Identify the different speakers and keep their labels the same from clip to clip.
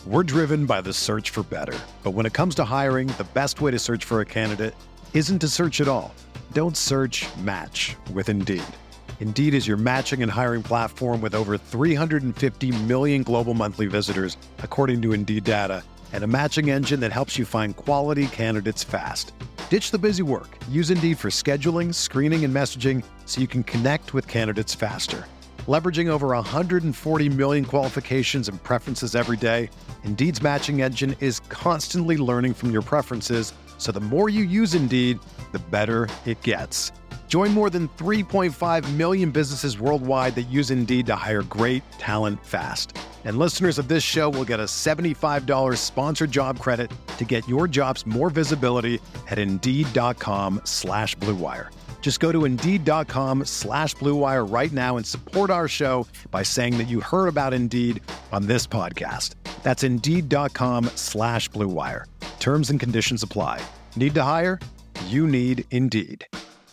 Speaker 1: We're driven by the search for better. But when it comes to hiring, the best way to search for a candidate isn't to search at all. Don't search, match with Indeed. Indeed is your matching and hiring platform with over 350 million global monthly visitors, according to Indeed data, and a matching engine that helps you find quality candidates fast. Ditch the busy work. Use Indeed for scheduling, screening, and messaging so you can connect with candidates faster. Leveraging over 140 million qualifications and preferences every day, Indeed's matching engine is constantly learning from your preferences, so the more you use Indeed, the better it gets. Join more than 3.5 million businesses worldwide that use Indeed to hire great talent fast. And listeners of this show will get a $75 sponsored job credit to get your jobs more visibility at Indeed.com/Blue Wire. Just go to Indeed.com/Blue Wire right now and support our show by saying that you heard about Indeed on this podcast. That's Indeed.com/Blue Wire. Terms and conditions apply. Need to hire? You need Indeed.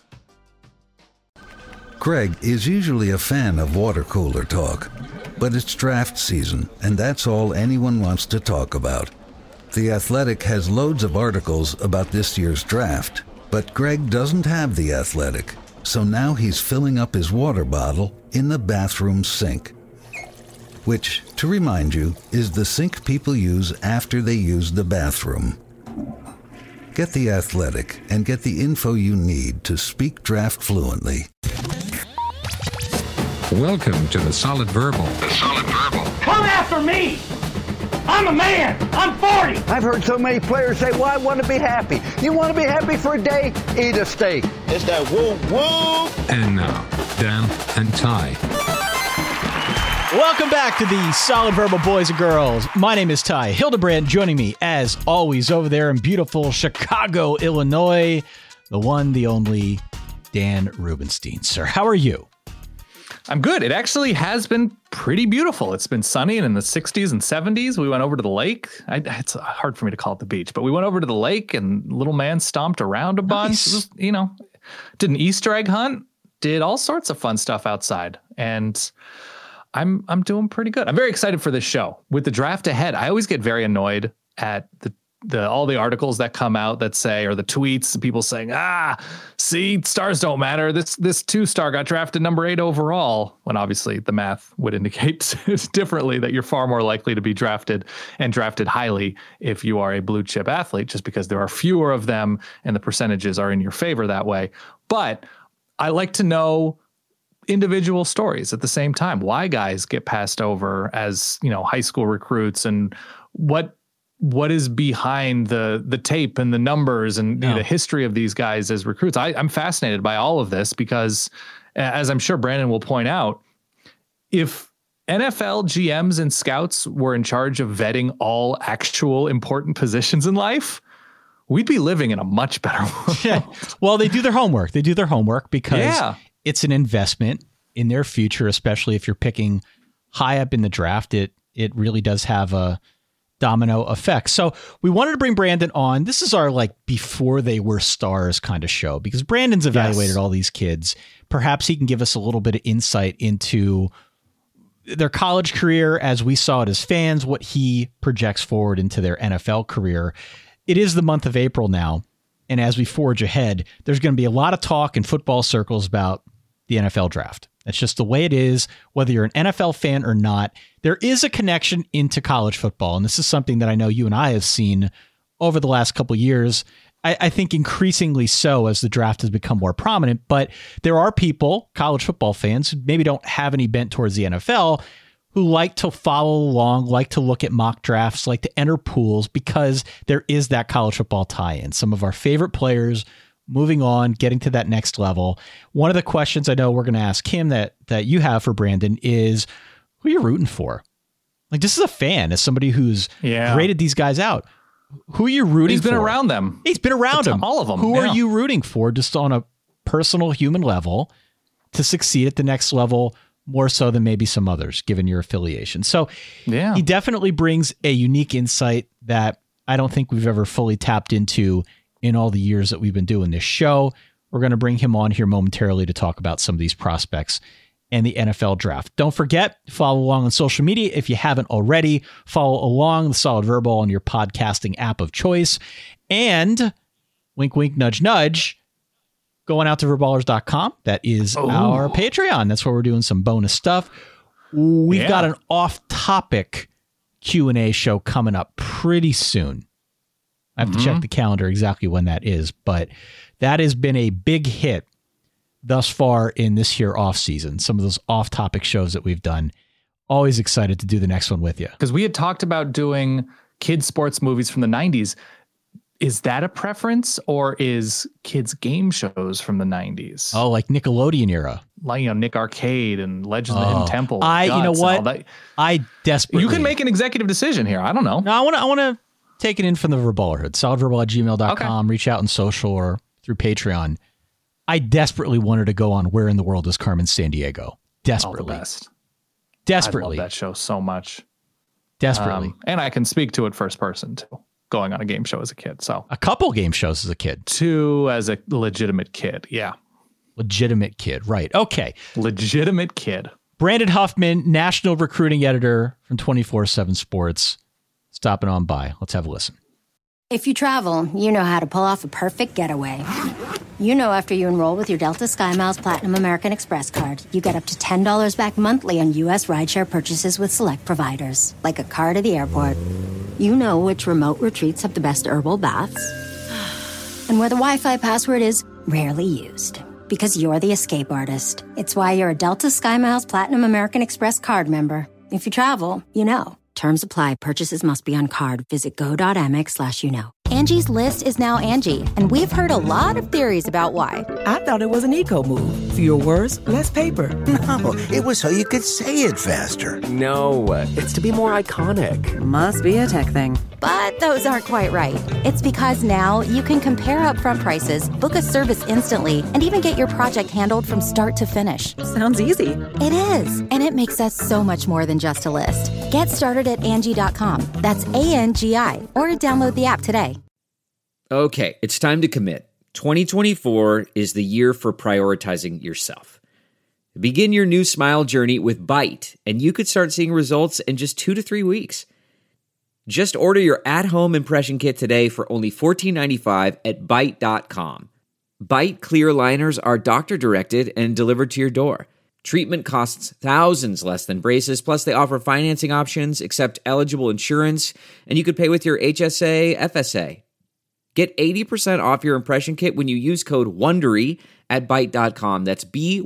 Speaker 2: Greg is usually a fan of water cooler talk, but it's draft season, and that's all anyone wants to talk about. The Athletic has loads of articles about this year's draft, but Greg doesn't have The Athletic, so now he's filling up his water bottle in the bathroom sink. Which, to remind you, is the sink people use after they use the bathroom. Get The Athletic and get the info you need to speak draft fluently.
Speaker 3: Welcome to The Solid Verbal.
Speaker 4: The Solid Verbal.
Speaker 5: Come after me! I'm a man! I'm 40!
Speaker 6: I've heard so many players say, well, I want to be happy. You want to be happy for a day? Eat a steak.
Speaker 4: It's that woo-woo!
Speaker 3: And now, Dan and Ty.
Speaker 7: Welcome back to the Solid Verbal Boys and Girls. My name is Ty Hildebrand, joining me, as always, over there in beautiful Chicago, Illinois, the one, the only, Dan Rubenstein. Sir, how are you?
Speaker 8: I'm good. It actually has been pretty beautiful. It's been sunny and in the 60s and 70s. We went over to the lake. It's hard for me to call it the beach, but we went over to the lake and little man stomped around a bunch.
Speaker 7: Nice.
Speaker 8: It was, did an Easter egg hunt, did all sorts of fun stuff outside. And I'm doing pretty good. I'm very excited for this show. With the draft ahead, I always get very annoyed at all the articles that come out that say, or the tweets, the people saying, see, stars don't matter. This 2-star got drafted number 8 overall, when obviously the math would indicate differently, that you're far more likely to be drafted and drafted highly if you are a blue chip athlete, just because there are fewer of them and the percentages are in your favor that way. But I like to know individual stories at the same time, why guys get passed over as, high school recruits, and what is behind the tape and the numbers and the history of these guys as recruits. I'm fascinated by all of this because, as I'm sure Brandon will point out, if NFL GMs and scouts were in charge of vetting all actual important positions in life, we'd be living in a much better world.
Speaker 7: Yeah. Well, they do their homework. Because it's an investment in their future, especially if you're picking high up in the draft. It really does have a domino effect. So we wanted to bring Brandon on. This is our before they were stars kind of show, because Brandon's evaluated all these kids. Perhaps he can give us a little bit of insight into their college career as we saw it as fans, what he projects forward into their NFL career. It is the month of April now, and as we forge ahead, there's going to be a lot of talk in football circles about the NFL draft. That's just the way it is, whether you're an NFL fan or not. There is a connection into college football, and this is something that I know you and I have seen over the last couple of years. I think increasingly so as the draft has become more prominent, but there are people, college football fans, who maybe don't have any bent towards the NFL, who like to follow along, like to look at mock drafts, like to enter pools, because there is that college football tie-in. Some of our favorite players moving on, getting to that next level. One of the questions I know we're going to ask him that you have for Brandon is, who are you rooting for? This is a fan, as somebody who's graded these guys out. Who are you rooting for?
Speaker 8: He's been around them.
Speaker 7: He's been around them.
Speaker 8: All of them.
Speaker 7: Who are you rooting for, just on a personal human level, to succeed at the next level, more so than maybe some others, given your affiliation? So he definitely brings a unique insight that I don't think we've ever fully tapped into in all the years that we've been doing this show. We're going to bring him on here momentarily to talk about some of these prospects and the NFL Draft. Don't forget, follow along on social media if you haven't already. Follow along the Solid Verbal on your podcasting app of choice. And wink, wink, nudge, nudge, going out to verballers.com. That is our Patreon. That's where we're doing some bonus stuff. We've got an off-topic Q&A show coming up pretty soon. I have to check the calendar exactly when that is, but that has been a big hit thus far in this here off season. Some of those off-topic shows that we've done. Always excited to do the next one with you.
Speaker 8: Because we had talked about doing kids sports movies from the 90s. Is that a preference, or is kids game shows from the 90s?
Speaker 7: Oh, like Nickelodeon era.
Speaker 8: Like, Nick Arcade and Legends of the Hidden Temple.
Speaker 7: You know what? I desperately...
Speaker 8: You can make an executive decision here. I don't know.
Speaker 7: No, I want to take it in from the Verballerhood. Solidverbal@gmail.com. Okay. Reach out on social or through Patreon. I desperately wanted to go on Where in the World is Carmen Sandiego. Desperately.
Speaker 8: The best.
Speaker 7: Desperately.
Speaker 8: I love that show so much.
Speaker 7: Desperately.
Speaker 8: And I can speak to it first person too. Going on a game show as a kid. So
Speaker 7: a couple game shows as a kid.
Speaker 8: 2 as a legitimate kid. Yeah.
Speaker 7: Legitimate kid. Right. Okay.
Speaker 8: Legitimate kid.
Speaker 7: Brandon Huffman, national recruiting editor from 24/7 Sports. Stopping on by. Let's have a listen.
Speaker 9: If you travel, you know how to pull off a perfect getaway. You know after you enroll with your Delta SkyMiles Platinum American Express card, you get up to $10 back monthly on U.S. rideshare purchases with select providers, like a car to the airport. You know which remote retreats have the best herbal baths, and where the Wi-Fi password is rarely used. Because you're the escape artist. It's why you're a Delta SkyMiles Platinum American Express card member. If you travel, you know. Terms apply. Purchases must be on card. Visit go.amex/you-know.
Speaker 10: Angie's List is now Angie, and we've heard a lot of theories about why.
Speaker 11: I thought it was an eco move. Fewer words, less paper.
Speaker 12: No, it was so you could say it faster.
Speaker 13: No, it's to be more iconic.
Speaker 10: Must be a tech thing. But those aren't quite right. It's because now you can compare upfront prices, book a service instantly, and even get your project handled from start to finish.
Speaker 11: Sounds easy.
Speaker 10: It is, and it makes us so much more than just a list. Get started at Angie.com. That's ANGI, or download the app today.
Speaker 14: Okay, it's time to commit. 2024 is the year for prioritizing yourself. Begin your new smile journey with Byte, and you could start seeing results in just 2 to 3 weeks. Just order your at-home impression kit today for only $14.95 at Byte.com. Byte clear liners are doctor-directed and delivered to your door. Treatment costs thousands less than braces, plus they offer financing options, accept eligible insurance, and you could pay with your HSA, FSA. Get 80% off your impression kit when you use code WONDERY at Byte.com. That's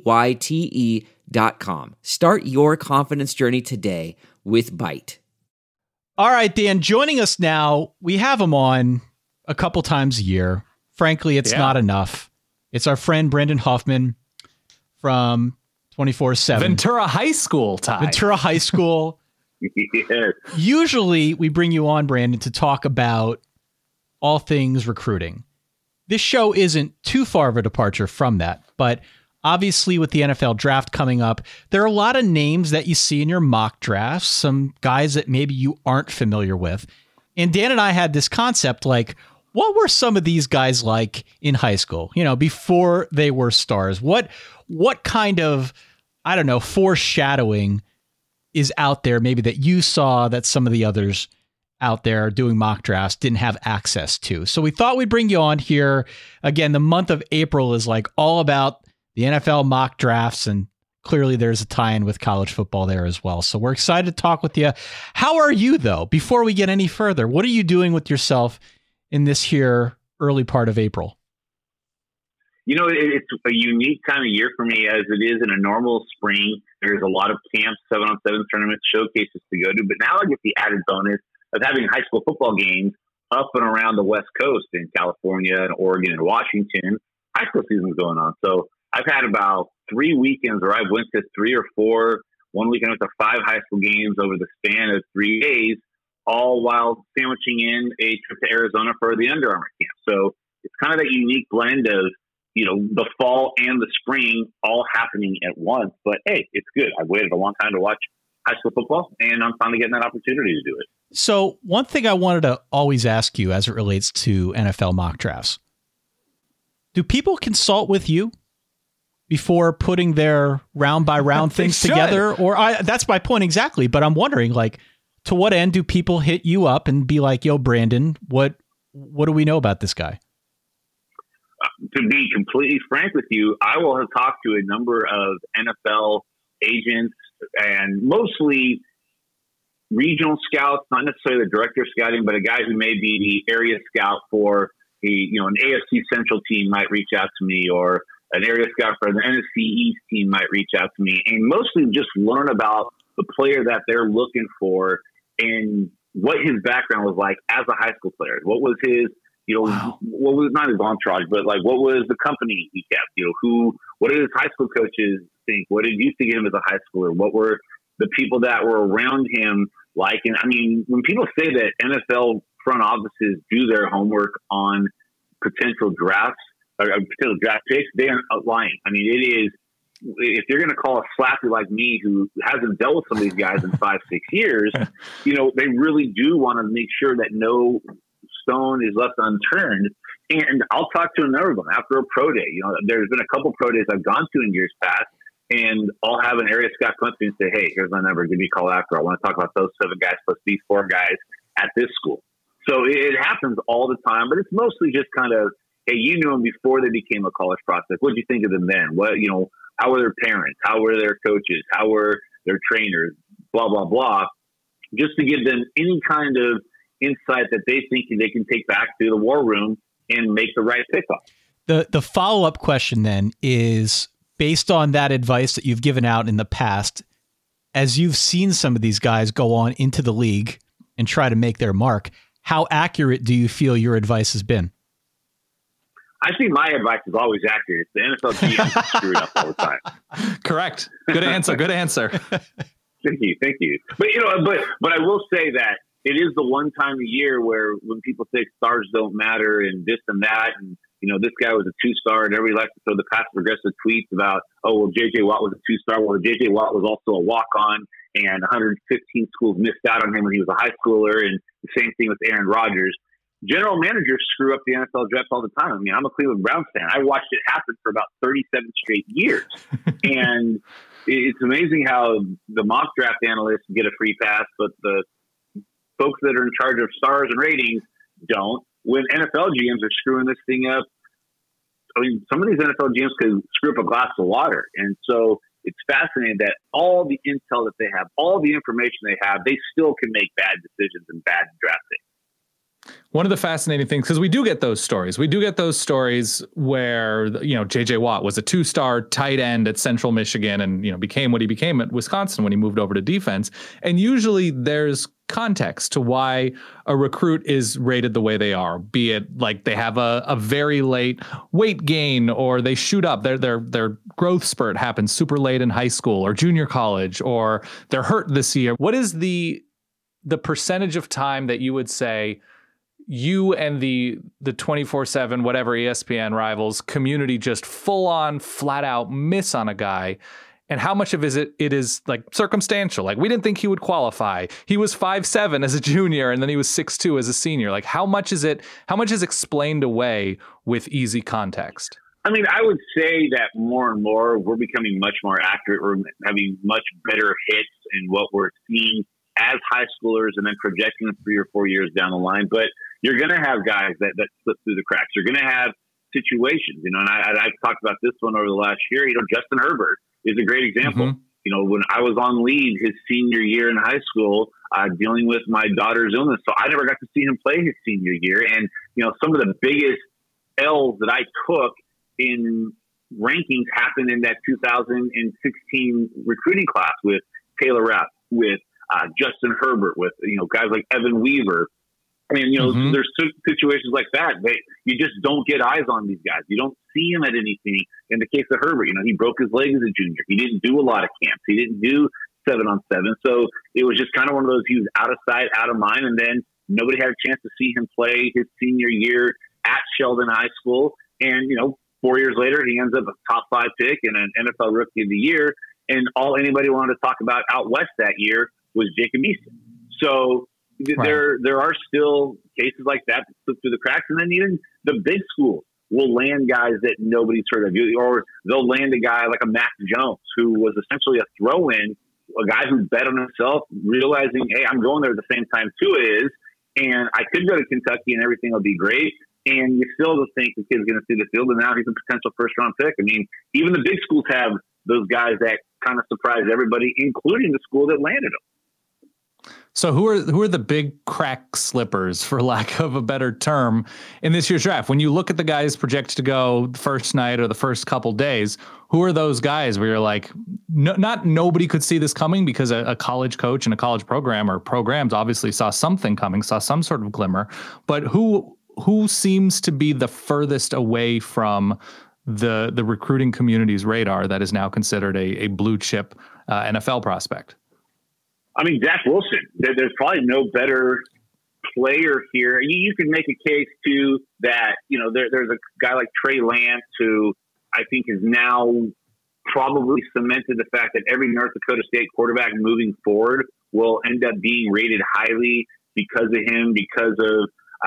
Speaker 14: BYTE.com. Start your confidence journey today with Byte.
Speaker 7: All right, Dan, joining us now, we have him on a couple times a year. Frankly, it's not enough. It's our friend Brandon Huffman from 24/7.
Speaker 8: Ventura High School time.
Speaker 7: Ventura High School.
Speaker 15: Yes.
Speaker 7: Usually we bring you on, Brandon, to talk about all things recruiting. This show isn't too far of a departure from that, but obviously with the NFL draft coming up, there are a lot of names that you see in your mock drafts, some guys that maybe you aren't familiar with. And Dan and I had this concept, like, what were some of these guys like in high school, before they were stars? What kind of, foreshadowing is out there maybe that you saw that some of the others out there doing mock drafts didn't have access to? So we thought we'd bring you on here. Again, the month of April is like all about the NFL mock drafts, and clearly there's a tie-in with college football there as well. So we're excited to talk with you. How are you, though? Before we get any further, what are you doing with yourself in this here early part of April?
Speaker 15: It's a unique kind of year for me, as it is in a normal spring. There's a lot of camps, 7-on-7 tournaments, showcases to go to. But now I get the added bonus of having high school football games up and around the West Coast in California and Oregon and Washington. High school season's going on. So I've had about 3 weekends where I went to 3 or 4. One weekend I went to 5 high school games over the span of 3 days, all while sandwiching in a trip to Arizona for the Under Armour camp. So it's kind of that unique blend of, the fall and the spring all happening at once. But hey, it's good. I waited a long time to watch high school football, and I'm finally getting that opportunity to do it.
Speaker 7: So one thing I wanted to always ask you as it relates to NFL mock drafts, do people consult with you? before putting their round by round things together? Or that's my point exactly. But I'm wondering, like, to what end do people hit you up and be like, yo, Brandon, what do we know about this guy?
Speaker 15: To be completely frank with you, I will have talked to a number of NFL agents and mostly regional scouts, not necessarily the director of scouting, but a guy who may be the area scout for an AFC Central team might reach out to me, or an area scout for the NFC East team might reach out to me, and mostly just learn about the player that they're looking for and what his background was like as a high school player. What was his, what was not his entourage, but like what was the company he kept? What did his high school coaches think? What did you think of him as a high schooler? What were the people that were around him like? And I mean, when people say that NFL front offices do their homework on potential drafts or potential draft picks, they are lying. I mean, it is, if you're going to call a slappy like me who hasn't dealt with some of these guys in 5-6 years, they really do want to make sure that no stone is left unturned. And I'll talk to a number of them after a pro day. There's been a couple pro days I've gone to in years past, and I'll have an area scout come up to me and say, hey, here's my number. Give me a call after. I want to talk about those 7 guys plus these 4 guys at this school. So it happens all the time, but it's mostly just kind of, hey, you knew them before they became a college prospect. What did you think of them then? How were their parents? How were their coaches? How were their trainers? Blah, blah, blah. Just to give them any kind of insight that they think they can take back to the war room and make the right pickup.
Speaker 7: The follow-up question then is, based on that advice that you've given out in the past, as you've seen some of these guys go on into the league and try to make their mark, how accurate do you feel your advice has been?
Speaker 15: I think my advice is always accurate. The NFL GM screwed up all the time.
Speaker 8: Correct. Good answer. Good answer.
Speaker 15: Thank you. But but I will say that it is the one time a year where when people say stars don't matter and this and that, and this guy was a 2-star, and everybody likes to throw the passive aggressive tweets about, oh, well, J.J. Watt was a 2-star. Well, J.J. Watt was also a walk-on, and 115 schools missed out on him when he was a high schooler, and the same thing with Aaron Rodgers. General managers screw up the NFL draft all the time. I mean, I'm a Cleveland Browns fan. I watched it happen for about 37 straight years. And it's amazing how the mock draft analysts get a free pass, but the folks that are in charge of stars and ratings don't. When NFL GMs are screwing this thing up, I mean, some of these NFL GMs could screw up a glass of water. And so it's fascinating that all the intel that they have, all the information they have, they still can make bad decisions and bad drafting.
Speaker 8: One of the fascinating things, because we do get those stories where, J.J. Watt was a 2-star tight end at Central Michigan and, became what he became at Wisconsin when he moved over to defense. And usually there's context to why a recruit is rated the way they are, be it like they have a very late weight gain, or they shoot up, their growth spurt happens super late in high school or junior college, or they're hurt this year. What is the percentage of time that you would say you and the 24/7 whatever ESPN rivals community just full on flat out miss on a guy, and how much of it is like circumstantial? Like, we didn't think he would qualify. He was 5'7" as a junior, and then he was 6'2" as a senior. Like, how much is explained away with easy context?
Speaker 15: I mean, I would say that more and more we're becoming much more accurate. We're having much better hits in what we're seeing as high schoolers and then projecting 3 or 4 years down the line. But you're going to have guys that slip through the cracks. You're going to have situations, and I've talked about this one over the last year. Justin Herbert is a great example. Mm-hmm. When I was on leave his senior year in high school, dealing with my daughter's illness, so I never got to see him play his senior year. And, some of the biggest L's that I took in rankings happened in that 2016 recruiting class with Taylor Rapp, with Justin Herbert, with guys like Evan Weaver. I mean, there's situations like that. You just don't get eyes on these guys. You don't see him at anything. In the case of Herbert, he broke his leg as a junior. He didn't do a lot of camps. He didn't do 7-on-7. So it was just kind of one of those, he was out of sight, out of mind. And then nobody had a chance to see him play his senior year at Sheldon High School. And, 4 years later, he ends up a top 5 pick and an NFL Rookie of the Year. And all anybody wanted to talk about out west that year was Jacob Eason. So there are still cases like that slip through the cracks. And then even the big schools will land guys that nobody's heard of, or they'll land a guy like a Mac Jones, who was essentially a throw-in, a guy who bet on himself, realizing, hey, I'm going there at the same time Tua is, and I could go to Kentucky and everything will be great. And you still don't think the kid's going to see the field, and now he's a potential first-round pick. I mean, even the big schools have those guys that kind of surprise everybody, including the school that landed him.
Speaker 8: So who are the big crack slippers, for lack of a better term, in this year's draft? When you look at the guys projected to go the first night or the first couple days, who are those guys where you're like, not nobody could see this coming, because a college coach and a college program or programs obviously saw something coming, saw some sort of glimmer, but who seems to be the furthest away from the recruiting community's radar that is now considered a blue chip NFL prospect?
Speaker 15: I mean, Zach Wilson. There's probably no better player here. You can make a case too that, there's a guy like Trey Lance, who I think is now probably cemented the fact that every North Dakota State quarterback moving forward will end up being rated highly because of him, because of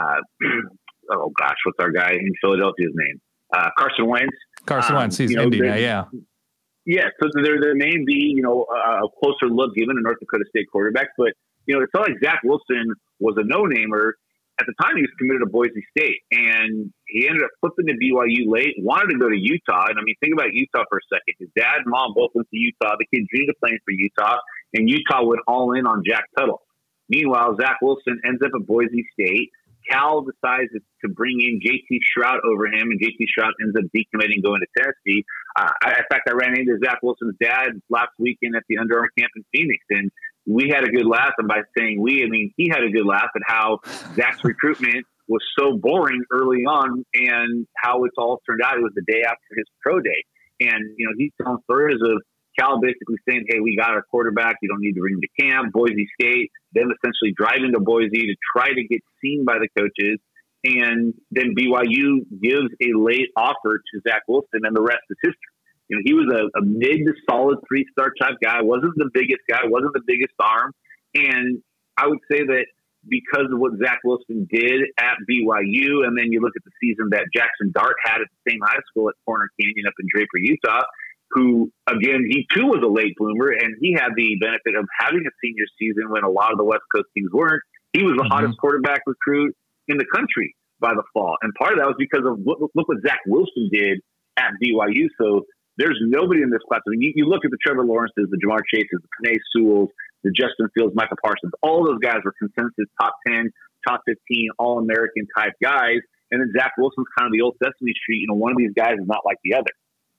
Speaker 15: oh gosh, what's our guy in Philadelphia's name? Carson Wentz.
Speaker 8: Carson Wentz, he's Indy now, yeah.
Speaker 15: Yeah, so there may be, a closer look given a North Dakota State quarterback, but, it's not like Zach Wilson was a no-namer. At the time, he was committed to Boise State, and he ended up flipping to BYU late, wanted to go to Utah. And, I mean, think about Utah for a second. His dad and mom both went to Utah. The kid dreamed of playing for Utah, and Utah went all in on Jack Tuttle. Meanwhile, Zach Wilson ends up at Boise State. Cal decides to bring in JT Shrout over him, and JT Shrout ends up decommitting, going to Tennessee. In fact, I ran into Zach Wilson's dad last weekend at the Under Armour camp in Phoenix, and we had a good laugh. And by saying we, I mean he had a good laugh at how Zach's recruitment was so boring early on, and how it's all turned out. It was the day after his pro day, and he's telling stories of Cal basically saying, hey, we got our quarterback. You don't need to bring him to camp. Boise State, then essentially driving to Boise to try to get seen by the coaches. And then BYU gives a late offer to Zach Wilson, and the rest is history. He was a mid to solid 3-star type guy. Wasn't the biggest guy, wasn't the biggest arm. And I would say that because of what Zach Wilson did at BYU, and then you look at the season that Jackson Dart had at the same high school at Corner Canyon up in Draper, Utah, who, again, he too was a late bloomer, and he had the benefit of having a senior season when a lot of the West Coast teams weren't. He was the hottest quarterback recruit in the country by the fall. And part of that was because of look what Zach Wilson did at BYU. So there's nobody in this class. I mean, you look at the Trevor Lawrences, the Jamar Chases, the Penei Sewells, the Justin Fields, Michael Parsons, all those guys were consensus top 10, top 15, All-American type guys. And then Zach Wilson's kind of the old Sesame Street. One of these guys is not like the other.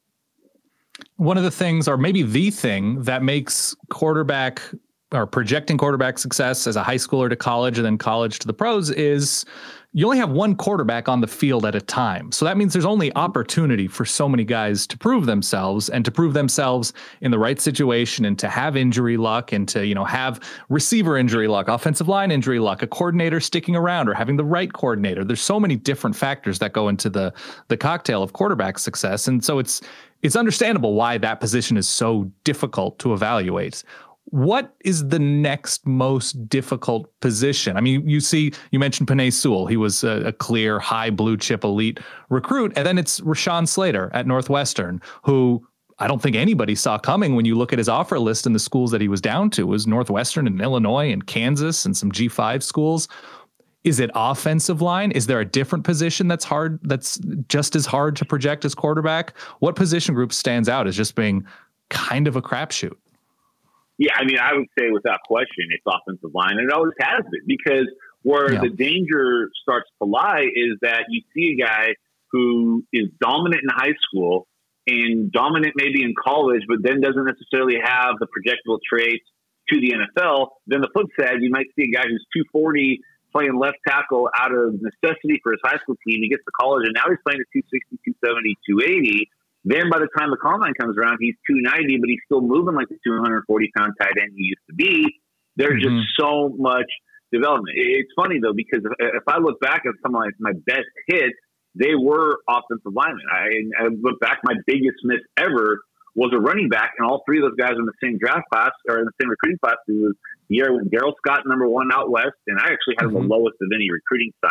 Speaker 8: One of the things, or maybe the thing, that makes quarterback or projecting quarterback success as a high schooler to college and then college to the pros is you only have one quarterback on the field at a time. So that means there's only opportunity for so many guys to prove themselves, and to prove themselves in the right situation, and to have injury luck, and to, have receiver injury luck, offensive line injury luck, a coordinator sticking around or having the right coordinator. There's so many different factors that go into the cocktail of quarterback success. And so it's understandable why that position is so difficult to evaluate. What is the next most difficult position? I mean, you mentioned Penei Sewell. He was a clear high blue chip elite recruit. And then it's Rashawn Slater at Northwestern, who I don't think anybody saw coming when you look at his offer list and the schools that he was down to. It was Northwestern and Illinois and Kansas and some G5 schools. Is it offensive line? Is there a different position that's just as hard to project as quarterback? What position group stands out as just being kind of a crapshoot?
Speaker 15: Yeah, I mean, I would say without question, it's offensive line, and it always has been, because where the danger starts to lie is that you see a guy who is dominant in high school and dominant maybe in college, but then doesn't necessarily have the projectable traits to the NFL. Then the flip side, you might see a guy who's 240 playing left tackle out of necessity for his high school team. He gets to college, and now he's playing at 260, 270, 280. Then by the time the combine comes around, he's 290, but he's still moving like the 240-pound tight end he used to be. There's just so much development. It's funny, though, because if I look back at some of my best hits, they were offensive linemen. I look back, my biggest miss ever was a running back, and all three of those guys were in the same draft class, or in the same recruiting class. It was the year when Darrell Scott, number 1 out west, and I actually had him the lowest of any recruiting site.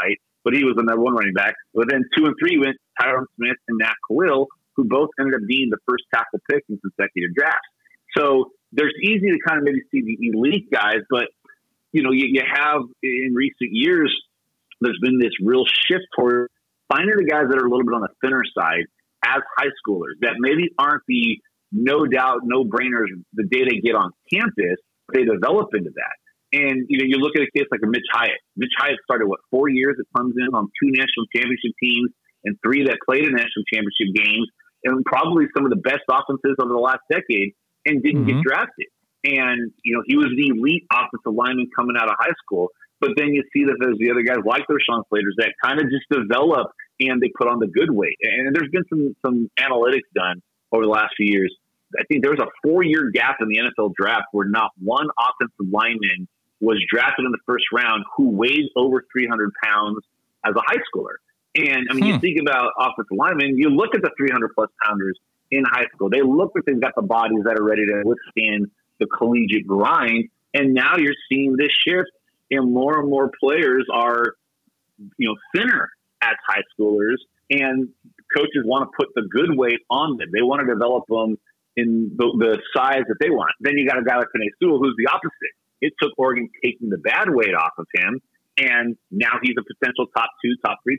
Speaker 15: but he was the number one running back. But then 2 and 3 went Tyron Smith and Nat Khalil, who both ended up being the first tackle pick in consecutive drafts. So there's easy to kind of maybe see the elite guys, but you have in recent years, there's been this real shift toward finding the guys that are a little bit on the thinner side as high schoolers that maybe aren't the no doubt, no brainers the day they get on campus, they develop into that. And, you look at a case like a Mitch Hyatt. Mitch Hyatt started, 4 years at Clemson on 2 national championship teams and 3 that played in national championship games and probably some of the best offenses over the last decade and didn't get drafted. And, he was the elite offensive lineman coming out of high school. But then you see that there's the other guys like those Sean Slaters that kind of just develop and they put on the good weight. And there's been some analytics done over the last few years. I think there was a 4-year gap in the NFL draft where not one offensive lineman was drafted in the first round who weighs over 300 pounds as a high schooler. And, you think about offensive linemen, you look at the 300-plus pounders in high school. They look like they've got the bodies that are ready to withstand the collegiate grind. And now you're seeing this shift, and more players are, thinner as high schoolers, and coaches want to put the good weight on them. They want to develop them in the size that they want. Then you got a guy like Penei Sewell, who's the opposite. It took Oregon taking the bad weight off of him, and now he's a potential top 2, top 3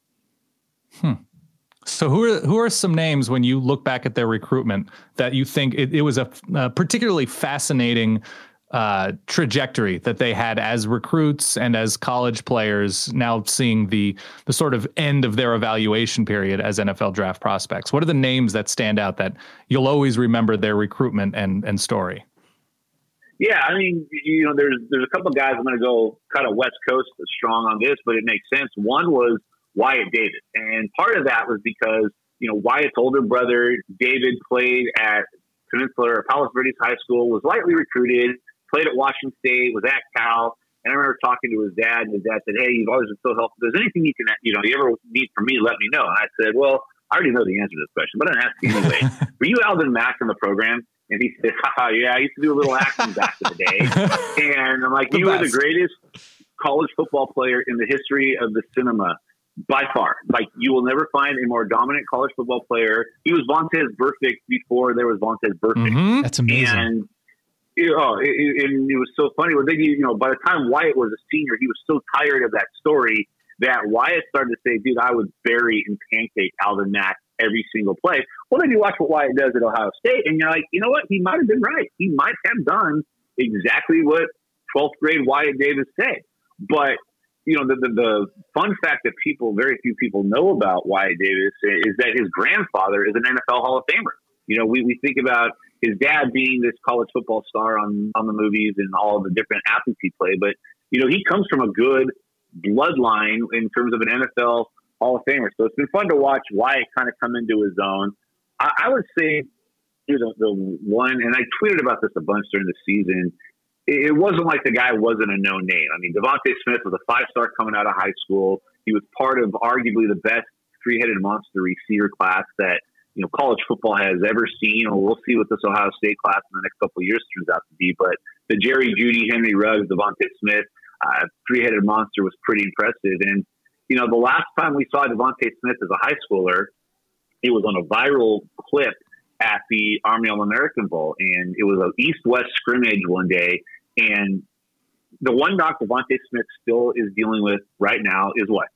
Speaker 15: pick.
Speaker 8: So who are some names when you look back at their recruitment that you think it was a particularly fascinating trajectory that they had as recruits and as college players, now seeing the sort of end of their evaluation period as NFL draft prospects? What are the names that stand out that you'll always remember their recruitment and story?
Speaker 15: Yeah, there's a couple of guys. I'm going to go kind of West Coast strong on this, but it makes sense. One was Wyatt Davis, and part of that was because Wyatt's older brother David played at Peninsula or Palos Verdes High School, was lightly recruited, played at Washington State, was at Cal, and I remember talking to his dad, and his dad said, "Hey, you've always been so helpful. If there's anything you ever need from me, let me know." And I said, "Well, I already know the answer to this question, but I'm going to ask you anyway. Were you Alvin Mack in the program?" And he said, "Yeah, I used to do a little acting back in the day." And I'm like, "You were the greatest college football player in the history of the cinema, by far. Like, you will never find a more dominant college football player." He was Vontaze Burfict before there was Vontaze Burfict.
Speaker 7: That's amazing.
Speaker 15: And it was so funny. Well, then, by the time Wyatt was a senior, he was so tired of that story that Wyatt started to say, "Dude, I would bury and pancake Alvin Mack every single play." Well, then you watch what Wyatt does at Ohio State, and you're like, you know what? He might have been right. He might have done exactly what 12th grade Wyatt Davis said. But, the fun fact that very few people know about Wyatt Davis is that his grandfather is an NFL Hall of Famer. We think about his dad being this college football star on the movies and all the different athletes he played. But, he comes from a good bloodline in terms of an NFL Hall of Famer. So it's been fun to watch Wyatt kind of come into his own. I would say the one, and I tweeted about this a bunch during the season, it wasn't like the guy wasn't a known name. DeVonta Smith was a 5-star coming out of high school. He was part of arguably the best 3-headed monster receiver class that college football has ever seen. Or we'll see what this Ohio State class in the next couple of years turns out to be. But the Jerry Jeudy, Henry Ruggs, DeVonta Smith, 3-headed monster was pretty impressive. And the last time we saw DeVonta Smith as a high schooler, it was on a viral clip at the Army All-American Bowl, and it was an East-West scrimmage one day. And the one knock DeVonta Smith still is dealing with right now is what?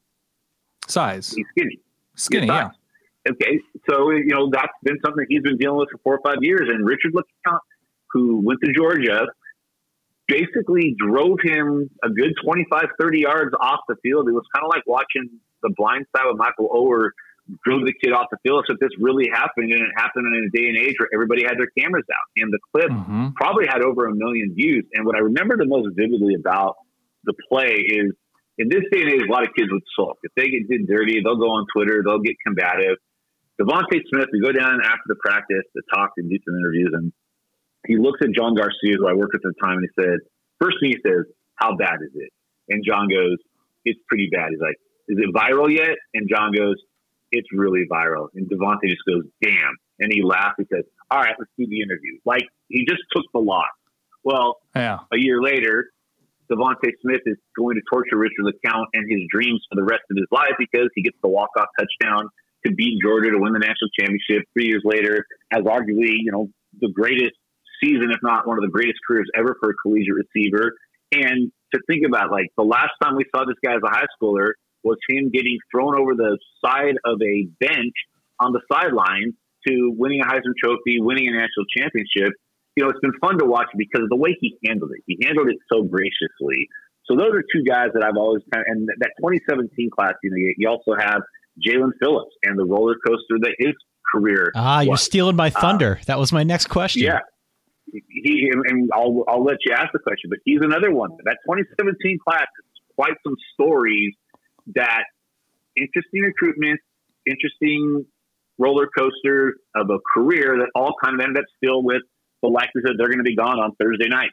Speaker 8: Size.
Speaker 15: He's skinny.
Speaker 8: Skinny, yeah.
Speaker 15: Okay, so that's been something he's been dealing with for 4 or 5 years. And Richard LeCounte, who went to Georgia, basically drove him a good 25, 30 yards off the field. It was kind of like watching The Blind Side with Michael Oher drove the kid off the field. Except this really happened, and it happened in a day and age where everybody had their cameras out. And the clip probably had over 1 million views. And what I remember the most vividly about the play is, in this day and age, a lot of kids would sulk. If they get dirty, they'll go on Twitter, they'll get combative. DeVonta Smith, we go down after the practice to talk and do some interviews, and he looks at John Garcia, who I worked with at the time, and he said, first thing he says, "How bad is it?" And John goes, "It's pretty bad." He's like, "Is it viral yet?" And John goes, "It's really viral." And DeVonta just goes, "Damn." And he laughs. He says, "All right, let's do the interview." Like, he just took the loss. Well, a year later, Devontae Smith is going to torture Richard LeCounte and his dreams for the rest of his life because he gets the walk-off touchdown to beat Georgia to win the national championship 3 years later, has arguably, the greatest season, if not one of the greatest careers ever for a collegiate receiver. And to think about, like, the last time we saw this guy as a high schooler was him getting thrown over the side of a bench on the sideline to winning a Heisman Trophy, winning a national championship. It's been fun to watch because of the way he handled it. He handled it so graciously. So those are two guys that I've always and that 2017 class, you also have Jalen Phillips and the roller coaster that his career
Speaker 7: you're stealing my thunder. That was my next question.
Speaker 15: Yeah. And I'll let you ask the question, but he's another one. That 2017 class is quite some stories that interesting recruitment, interesting roller coaster of a career that all kind of ended up still with the likelihood they're going to be gone on Thursday night.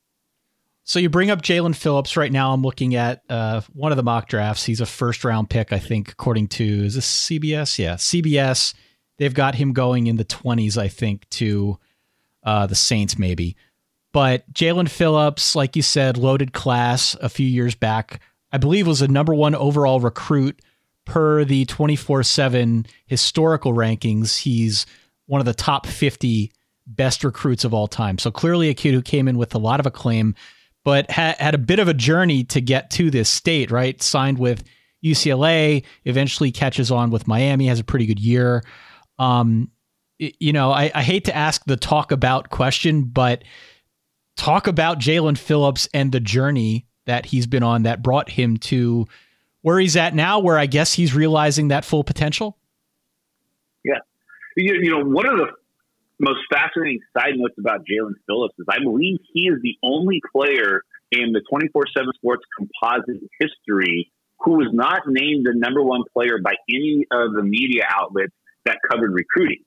Speaker 7: So you bring up Jalen Phillips. Right now I'm looking at one of the mock drafts. He's a first-round pick, I think, according to, is this CBS? Yeah, CBS. They've got him going in the 20s, I think, to the Saints maybe. But Jalen Phillips, like you said, loaded class a few years back, I believe was a number 1 overall recruit per the 24/7 historical rankings. He's one of the top 50 best recruits of all time. So clearly a kid who came in with a lot of acclaim, but had a bit of a journey to get to this state, right? Signed with UCLA, eventually catches on with Miami, has a pretty good year. I hate to ask the talk about question, but talk about Jalen Phillips and the journey that he's been on that brought him to where he's at now, where I guess he's realizing that full potential. Yeah.
Speaker 15: One of the most fascinating side notes about Jalen Phillips is I believe he is the only player in the 24/7 Sports composite history who was not named the number 1 player by any of the media outlets that covered recruiting.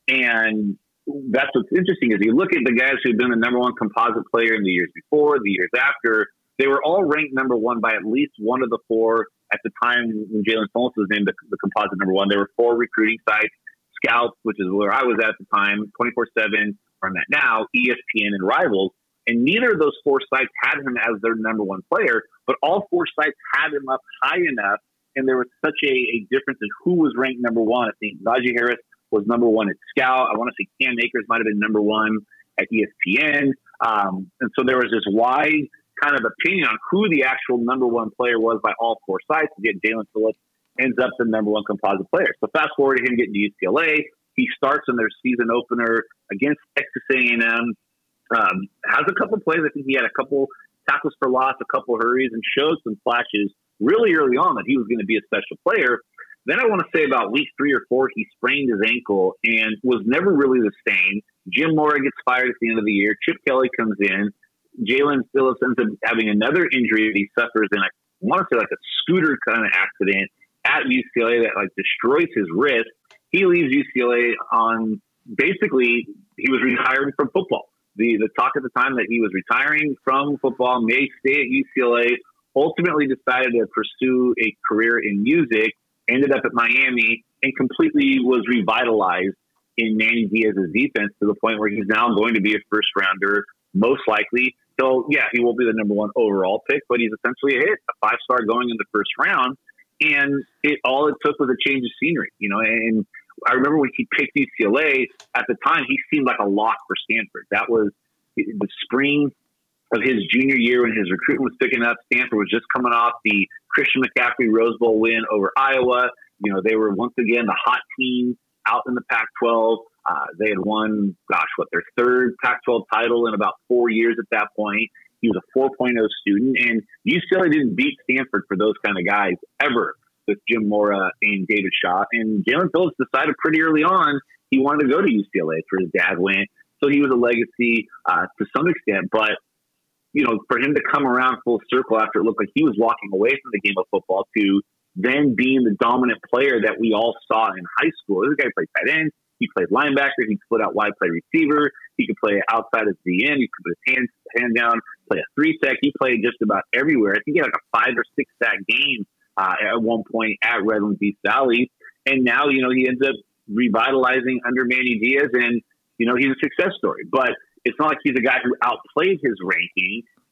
Speaker 15: And that's what's interesting is you look at the guys who've been the number 1 composite player in the years before, the years after, they were all ranked number 1 by at least one of the 4 at the time when Jalen Phillips was named the composite number 1. There were 4 recruiting sites. Scouts, which is where I was at the time, 24/7, where I'm at now, ESPN and Rivals. And neither of those 4 sites had him as their number 1 player, but all 4 sites had him up high enough. And there was such a difference in who was ranked number 1. I think Najee Harris was number 1 at Scout. I want to say Cam Akers might have been number 1 at ESPN. And so there was this wide kind of opinion on who the actual number 1 player was by all 4 sites. Again, Jalen Phillips ends up the number 1 composite player. So fast forward to him getting to UCLA. He starts in their season opener against Texas A&M. Has a couple plays. I think he had a couple tackles for loss, a couple hurries, and showed some flashes really early on that he was going to be a special player. Then I want to say about week 3 or 4, he sprained his ankle and was never really the same. Jim Mora gets fired at the end of the year. Chip Kelly comes in. Jalen Phillips ends up having another injury that he suffers in, I want to say like a scooter kind of accident at UCLA that like destroys his wrist. He leaves UCLA on basically he was retiring from football. The talk at the time that he was retiring from football, may stay at UCLA, ultimately decided to pursue a career in music, ended up at Miami, and completely was revitalized in Manny Diaz's defense to the point where he's now going to be a first rounder, most likely. So, yeah, he will be the number 1 overall pick, but he's essentially a hit, a 5-star going in the first round. And all it took was a change of scenery, and I remember when he picked UCLA at the time, he seemed like a lock for Stanford. That was the spring of his junior year when his recruitment was picking up. Stanford was just coming off the Christian McCaffrey Rose Bowl win over Iowa. They were once again the hot team out in the Pac-12. They had won, their 3rd Pac-12 title in about 4 years at that point. He was a 4.0 student, and UCLA didn't beat Stanford for those kind of guys ever with Jim Mora and David Shaw. And Jalen Phillips decided pretty early on he wanted to go to UCLA. That's where his dad went. So he was a legacy to some extent. But, for him to come around full circle after it looked like he was walking away from the game of football to then being the dominant player that we all saw in high school. This guy played tight end. He played linebacker. He split out wide, play receiver. He could play outside as the end. He could put his hand down, play a 3-sec. He played just about everywhere. I think he had like a 5 or 6 sack game at one point at Redlands East Valley. And now, he ends up revitalizing under Manny Diaz, and, he's a success story. But it's not like he's a guy who outplayed his ranking.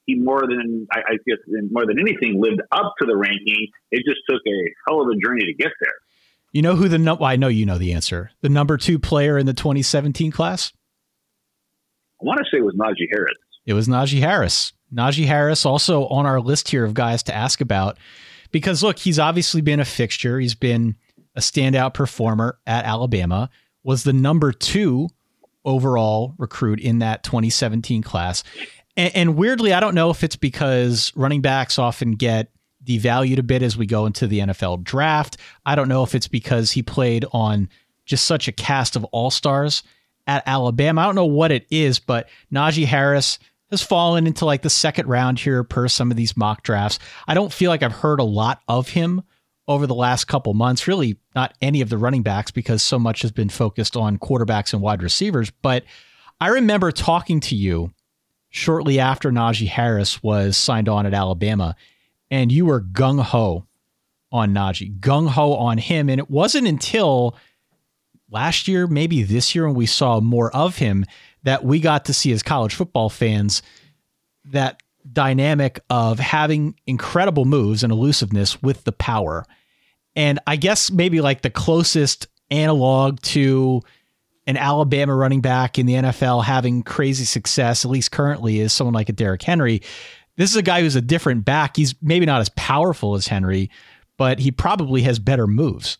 Speaker 15: he more than anything lived up to the ranking. It just took a hell of a journey to get there.
Speaker 7: You know who I know you know the answer. The number 2 player in the 2017 class?
Speaker 15: I want to say it was Najee Harris.
Speaker 7: It was Najee Harris. Najee Harris also on our list here of guys to ask about because, look, he's obviously been a fixture. He's been a standout performer at Alabama, was the number 2 overall recruit in that 2017 class. And weirdly, I don't know if it's because running backs often get devalued a bit as we go into the NFL draft. I don't know if it's because he played on just such a cast of all-stars at Alabama. I don't know what it is, but Najee Harris has fallen into like the second round here per some of these mock drafts. I don't feel like I've heard a lot of him over the last couple months, really not any of the running backs because so much has been focused on quarterbacks and wide receivers. But I remember talking to you shortly after Najee Harris was signed on at Alabama, and you were gung-ho on Najee, gung-ho on him. And it wasn't until last year, maybe this year, when we saw more of him, that we got to see as college football fans that dynamic of having incredible moves and elusiveness with the power. And I guess maybe like the closest analog to an Alabama running back in the NFL having crazy success, at least currently, is someone like a Derrick Henry. This is a guy who's a different back. He's maybe not as powerful as Henry, but he probably has better moves.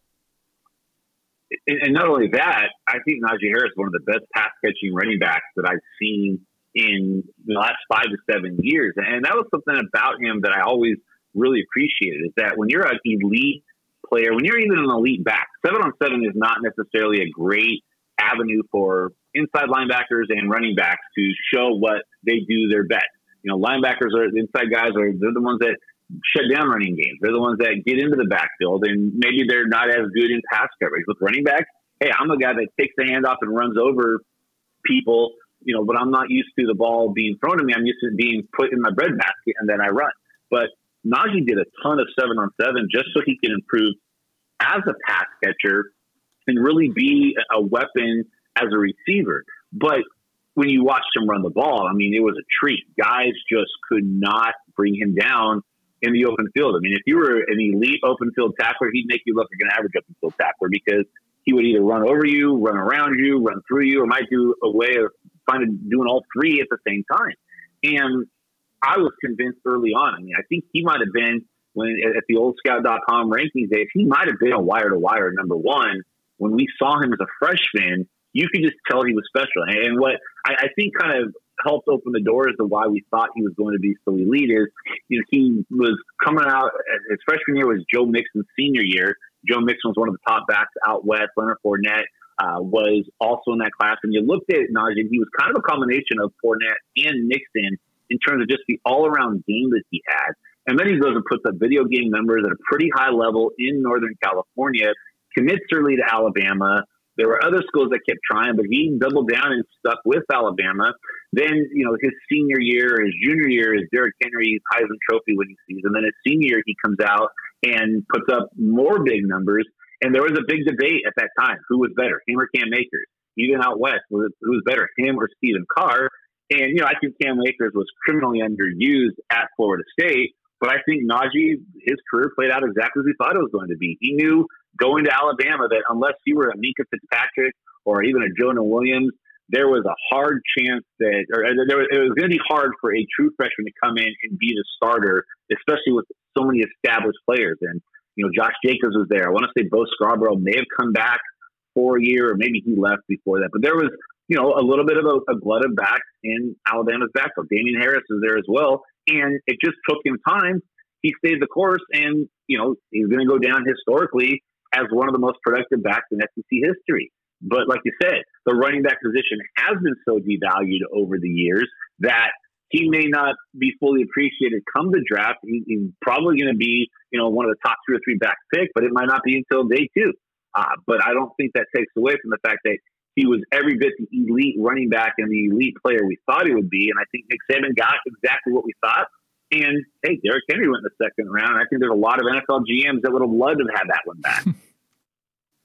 Speaker 15: And not only that, I think Najee Harris is one of the best pass-catching running backs that I've seen in the last 5 to 7 years. And that was something about him that I always really appreciated, is that when you're an elite player, when you're even an elite back, 7-on-7 is not necessarily a great avenue for inside linebackers and running backs to show what they do their best. You know, linebackers are the inside guys they're the ones that shut down running games. They're the ones that get into the backfield, and maybe they're not as good in pass coverage. With running backs, hey, I'm the guy that takes the handoff and runs over people, you know, but I'm not used to the ball being thrown at me. I'm used to being put in my bread basket, and then I run. But Najee did a ton of 7-on-7 just so he can improve as a pass catcher and really be a weapon as a receiver. But when you watched him run the ball, I mean, it was a treat. Guys just could not bring him down in the open field. I mean, if you were an elite open field tackler, he'd make you look like an average open field tackler because he would either run over you, run around you, run through you, or might do a way of doing all three at the same time. And I was convinced early on. I mean, I think he might have been, when at the old scout.com rankings days, he might have been a wire-to-wire number one. When we saw him as a freshman, you could just tell he was special. And what I think kind of helped open the doors to why we thought he was going to be so elite is, you know, he was coming out, his freshman year was Joe Mixon's senior year. Joe Mixon was one of the top backs out west. Leonard Fournette was also in that class. And you looked at Najee, and he was kind of a combination of Fournette and Mixon in terms of just the all-around game that he had. And then he goes and puts up video game numbers at a pretty high level in Northern California, commits early to Alabama. There were other schools that kept trying, but he doubled down and stuck with Alabama. Then, you know, his senior year, his junior year is Derrick Henry's Heisman Trophy winning season. Then his senior year, he comes out and puts up more big numbers. And there was a big debate at that time. Who was better, him or Cam Akers? Even out west, who was better, him or Stephen Carr? And, you know, I think Cam Akers was criminally underused at Florida State. But I think Najee, his career played out exactly as we thought it was going to be. He knew going to Alabama that unless you were a Minkah Fitzpatrick or even a Jonah Williams, there was a hard chance that, it was going to be hard for a true freshman to come in and be the starter, especially with so many established players. And, you know, Josh Jacobs was there. I want to say Bo Scarborough may have come back for a year, or maybe he left before that. But there was, you know, a little bit of a glut of backs in Alabama's backfield. Damian Harris was there as well. And it just took him time. He stayed the course, and, you know, he's going to go down historically as one of the most productive backs in SEC history. But like you said, the running back position has been so devalued over the years that he may not be fully appreciated come the draft. He's probably going to be, you know, one of the top 2 or 3 back pick, but it might not be until day 2. But I don't think that takes away from the fact that he was every bit the elite running back and the elite player we thought he would be. And I think Nick Saban got exactly what we thought. And, hey, Derrick Henry went in the second round. I think there's a lot of NFL GMs that would have loved to have had that one back.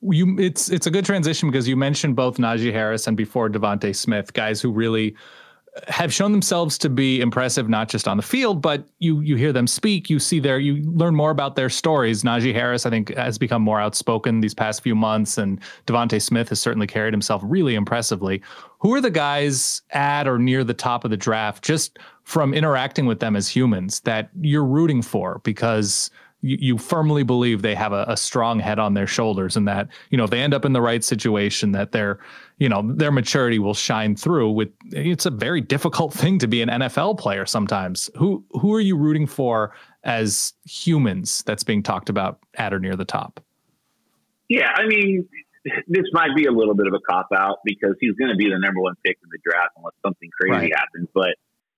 Speaker 8: It's a good transition because you mentioned both Najee Harris and before Devontae Smith, guys who really have shown themselves to be impressive, not just on the field, but you hear them speak, you learn more about their stories. Najee Harris, I think, has become more outspoken these past few months, and Devontae Smith has certainly carried himself really impressively. Who are the guys at or near the top of the draft, just from interacting with them as humans, that you're rooting for because you firmly believe they have a strong head on their shoulders, and that, if they end up in the right situation, that their maturity will shine through. It's a very difficult thing to be an NFL player sometimes. Who are you rooting for as humans that's being talked about at or near the top?
Speaker 15: Yeah, I mean, this might be a little bit of a cop-out because he's going to be the number one pick in the draft unless something crazy happens. But,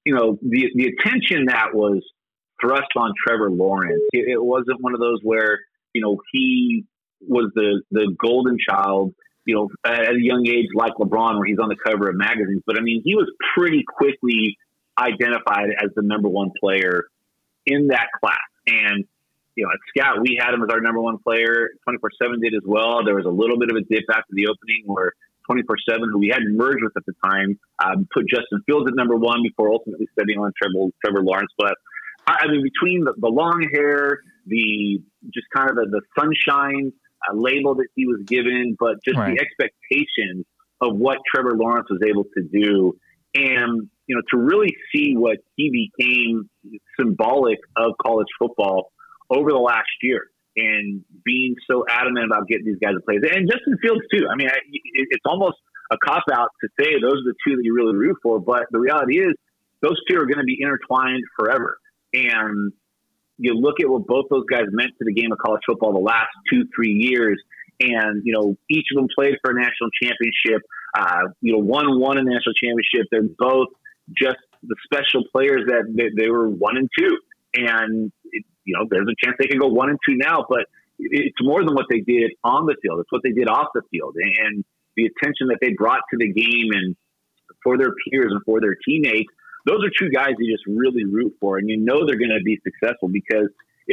Speaker 15: the attention that was thrust on Trevor Lawrence, it wasn't one of those where, he was the golden child, at a young age like LeBron, where he's on the cover of magazines. But, I mean, he was pretty quickly identified as the number one player in that class. And, at Scout, we had him as our number one player. 24/7 did as well. There was a little bit of a dip after the opening where 24/7, who we hadn't merged with at the time, put Justin Fields at number one before ultimately setting on Trevor Lawrence. But, I mean, between the long hair, the just kind of the sunshine label that he was given, but just the expectations of what Trevor Lawrence was able to do, and to really see what he became symbolic of college football over the last year, and being so adamant about getting these guys to play, and Justin Fields too. I mean, it's almost a cop out to say those are the two that you really root for, but the reality is those two are going to be intertwined forever. And you look at what both those guys meant to the game of college football the last 2-3 years. And, each of them played for a national championship, one won a national championship. They're both just the special players that they were 1 and 2. And, there's a chance they can go 1 and 2 now, but it's more than what they did on the field. It's what they did off the field, and the attention that they brought to the game and for their peers and for their teammates. Those are two guys you just really root for, and they're going to be successful because,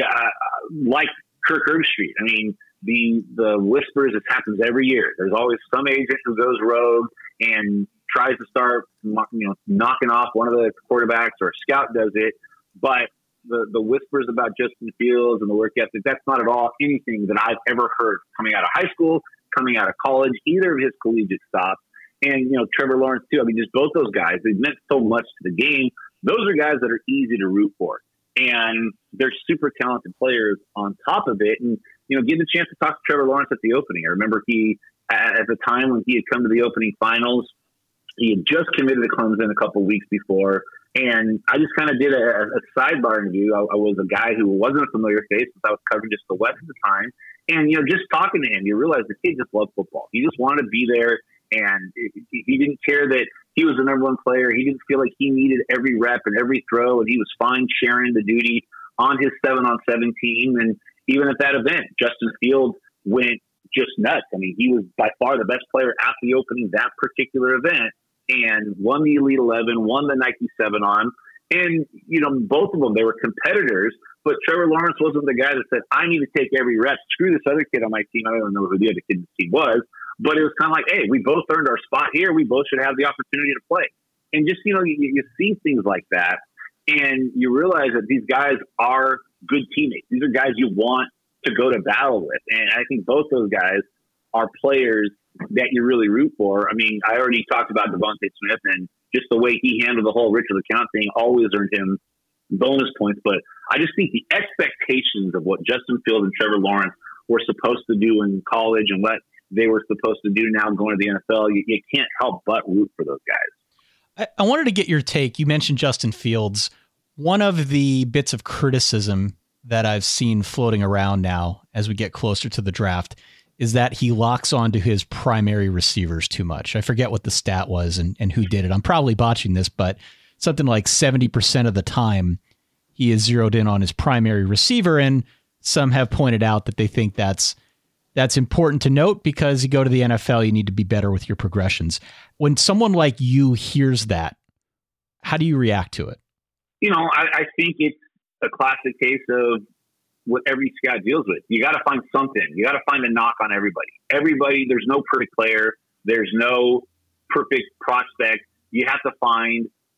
Speaker 15: like Kirk Herbstreit, I mean, the whispers, it happens every year. There's always some agent who goes rogue and tries to start, knocking off one of the quarterbacks, or a scout does it. But the whispers about Justin Fields and the work ethic, that's not at all anything that I've ever heard coming out of high school, coming out of college, either of his collegiate stops. And, Trevor Lawrence too. I mean, just both those guys, they meant so much to the game. Those are guys that are easy to root for. And they're super talented players on top of it. And, getting a chance to talk to Trevor Lawrence at the opening. I remember at the time when he had come to the opening finals, he had just committed to Clemson a couple weeks before. And I just kind of did a sidebar interview. I was a guy who wasn't a familiar face since I was covering just the West at the time. And, just talking to him, you realize the kid just loved football. He just wanted to be there. And he didn't care that he was the number one player. He didn't feel like he needed every rep and every throw, and he was fine sharing the duty on his 7-on-7 team. And even at that event, Justin Fields went just nuts. I mean, he was by far the best player at the opening that particular event, and won the Elite 11, won the Nike 7-on. And, both of them, they were competitors, but Trevor Lawrence wasn't the guy that said, I need to take every rep. Screw this other kid on my team. I don't even know who the other kid on the team was. But it was kind of like, hey, we both earned our spot here. We both should have the opportunity to play. And just, you see things like that, and you realize that these guys are good teammates. These are guys you want to go to battle with. And I think both those guys are players that you really root for. I mean, I already talked about Devontae Smith, and just the way he handled the whole Richard LeCounte thing always earned him bonus points. But I just think the expectations of what Justin Fields and Trevor Lawrence were supposed to do in college and what they were supposed to do now going to the NFL, you can't help but root for those guys.
Speaker 7: I wanted to get your take. You mentioned Justin Fields. One of the bits of criticism that I've seen floating around now as we get closer to the draft is that he locks onto his primary receivers too much. I forget what the stat was and who did it. I'm probably botching this, but something like 70% of the time he is zeroed in on his primary receiver. And some have pointed out that they think that's important to note because you go to the NFL, you need to be better with your progressions. When someone like you hears that, how do you react to it?
Speaker 15: I think it's a classic case of what every scout deals with. You got to find something. You got to find a knock on everybody. There's no perfect player. There's no perfect prospect. You have to find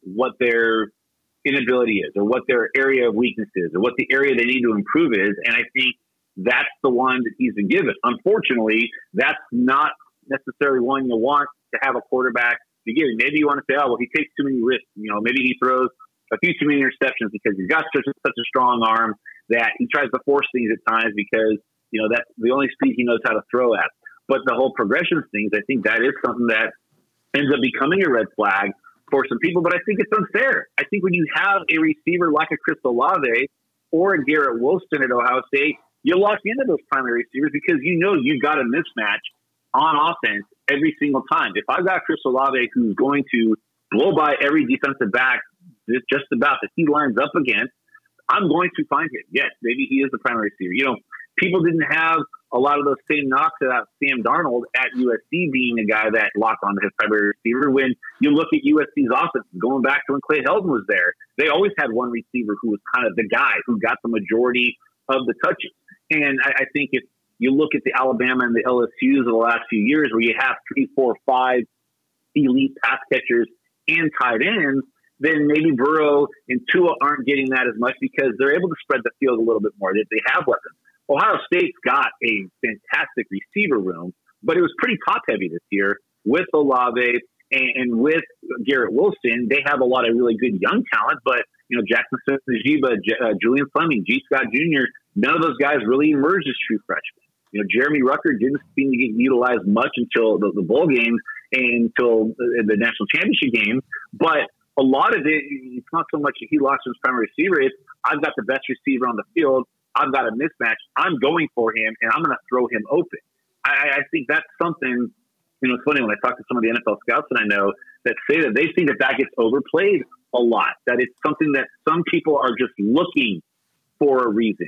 Speaker 15: what their inability is, or what their area of weakness is, or what the area they need to improve is. And I think that's the one that he's been given. Unfortunately, that's not necessarily one you want to have a quarterback be given. Maybe you want to say, oh, well, he takes too many risks. Maybe he throws a few too many interceptions because he's got such a strong arm that he tries to force things at times because, that's the only speed he knows how to throw at. But the whole progression of things, I think that is something that ends up becoming a red flag for some people, but I think it's unfair. I think when you have a receiver like a Chris Olave or a Garrett Wilson at Ohio State, you lock into those primary receivers because you've got a mismatch on offense every single time. If I've got Chris Olave who's going to blow by every defensive back just about that he lines up against, I'm going to find him. Yes, maybe he is the primary receiver. People didn't have a lot of those same knocks about Sam Darnold at USC being a guy that locked onto his primary receiver. When you look at USC's offense, going back to when Clay Helton was there, they always had one receiver who was kind of the guy who got the majority of the touches. And I think if you look at the Alabama and the LSUs of the last few years where you have 3, 4, 5 elite pass catchers and tight ends, then maybe Burrow and Tua aren't getting that as much because they're able to spread the field a little bit more. They have weapons. Ohio State's got a fantastic receiver room, but it was pretty top-heavy this year with Olave and with Garrett Wilson. They have a lot of really good young talent, but, Jackson Smith-Njigba, Julian Fleming, G. Scott Jr., none of those guys really emerged as true freshmen. Jeremy Rucker didn't seem to get utilized much until the bowl games and until the national championship game, but a lot of it's not so much that he lost his primary receiver. It's I've got the best receiver on the field. I've got a mismatch. I'm going for him, and I'm going to throw him open. I think that's something, it's funny when I talk to some of the NFL scouts that I know that say that they think that gets overplayed a lot, that it's something that some people are just looking for a reason.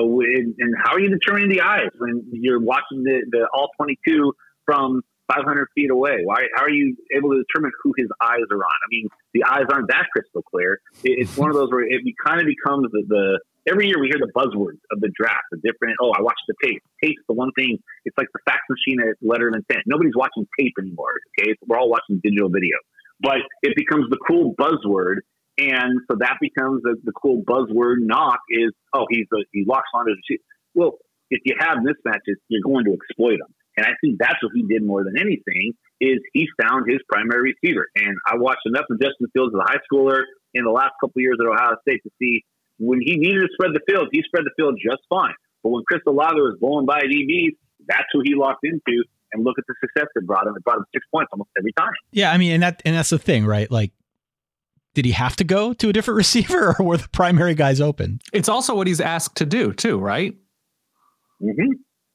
Speaker 15: And how are you determining the eyes when you're watching the all 22 from 500 feet away? How are you able to determine who his eyes are on? I mean, the eyes aren't that crystal clear. It's one of those where it kind of becomes the every year we hear the buzzwords of the draft, the different, I watched the tape. Tape's the one thing, it's like the fax machine at Letterman 10. Nobody's watching tape anymore, okay? We're all watching digital video. But it becomes the cool buzzword, and so that becomes the cool buzzword knock is, he locks on his receiver. Well, if you have mismatches, you're going to exploit them. And I think that's what he did more than anything is he found his primary receiver. And I watched enough of Justin Fields as a high schooler in the last couple of years at Ohio State to see when he needed to spread the field, he spread the field just fine. But when Chris Olave was blowing by DBs, that's who he locked into. And look at the success it brought him. It brought him 6 points almost every time.
Speaker 7: Yeah, I mean, and that's the thing, right? Like, did he have to go to a different receiver, or were the primary guys open?
Speaker 8: It's also what he's asked to do, too, right?
Speaker 15: Mm-hmm.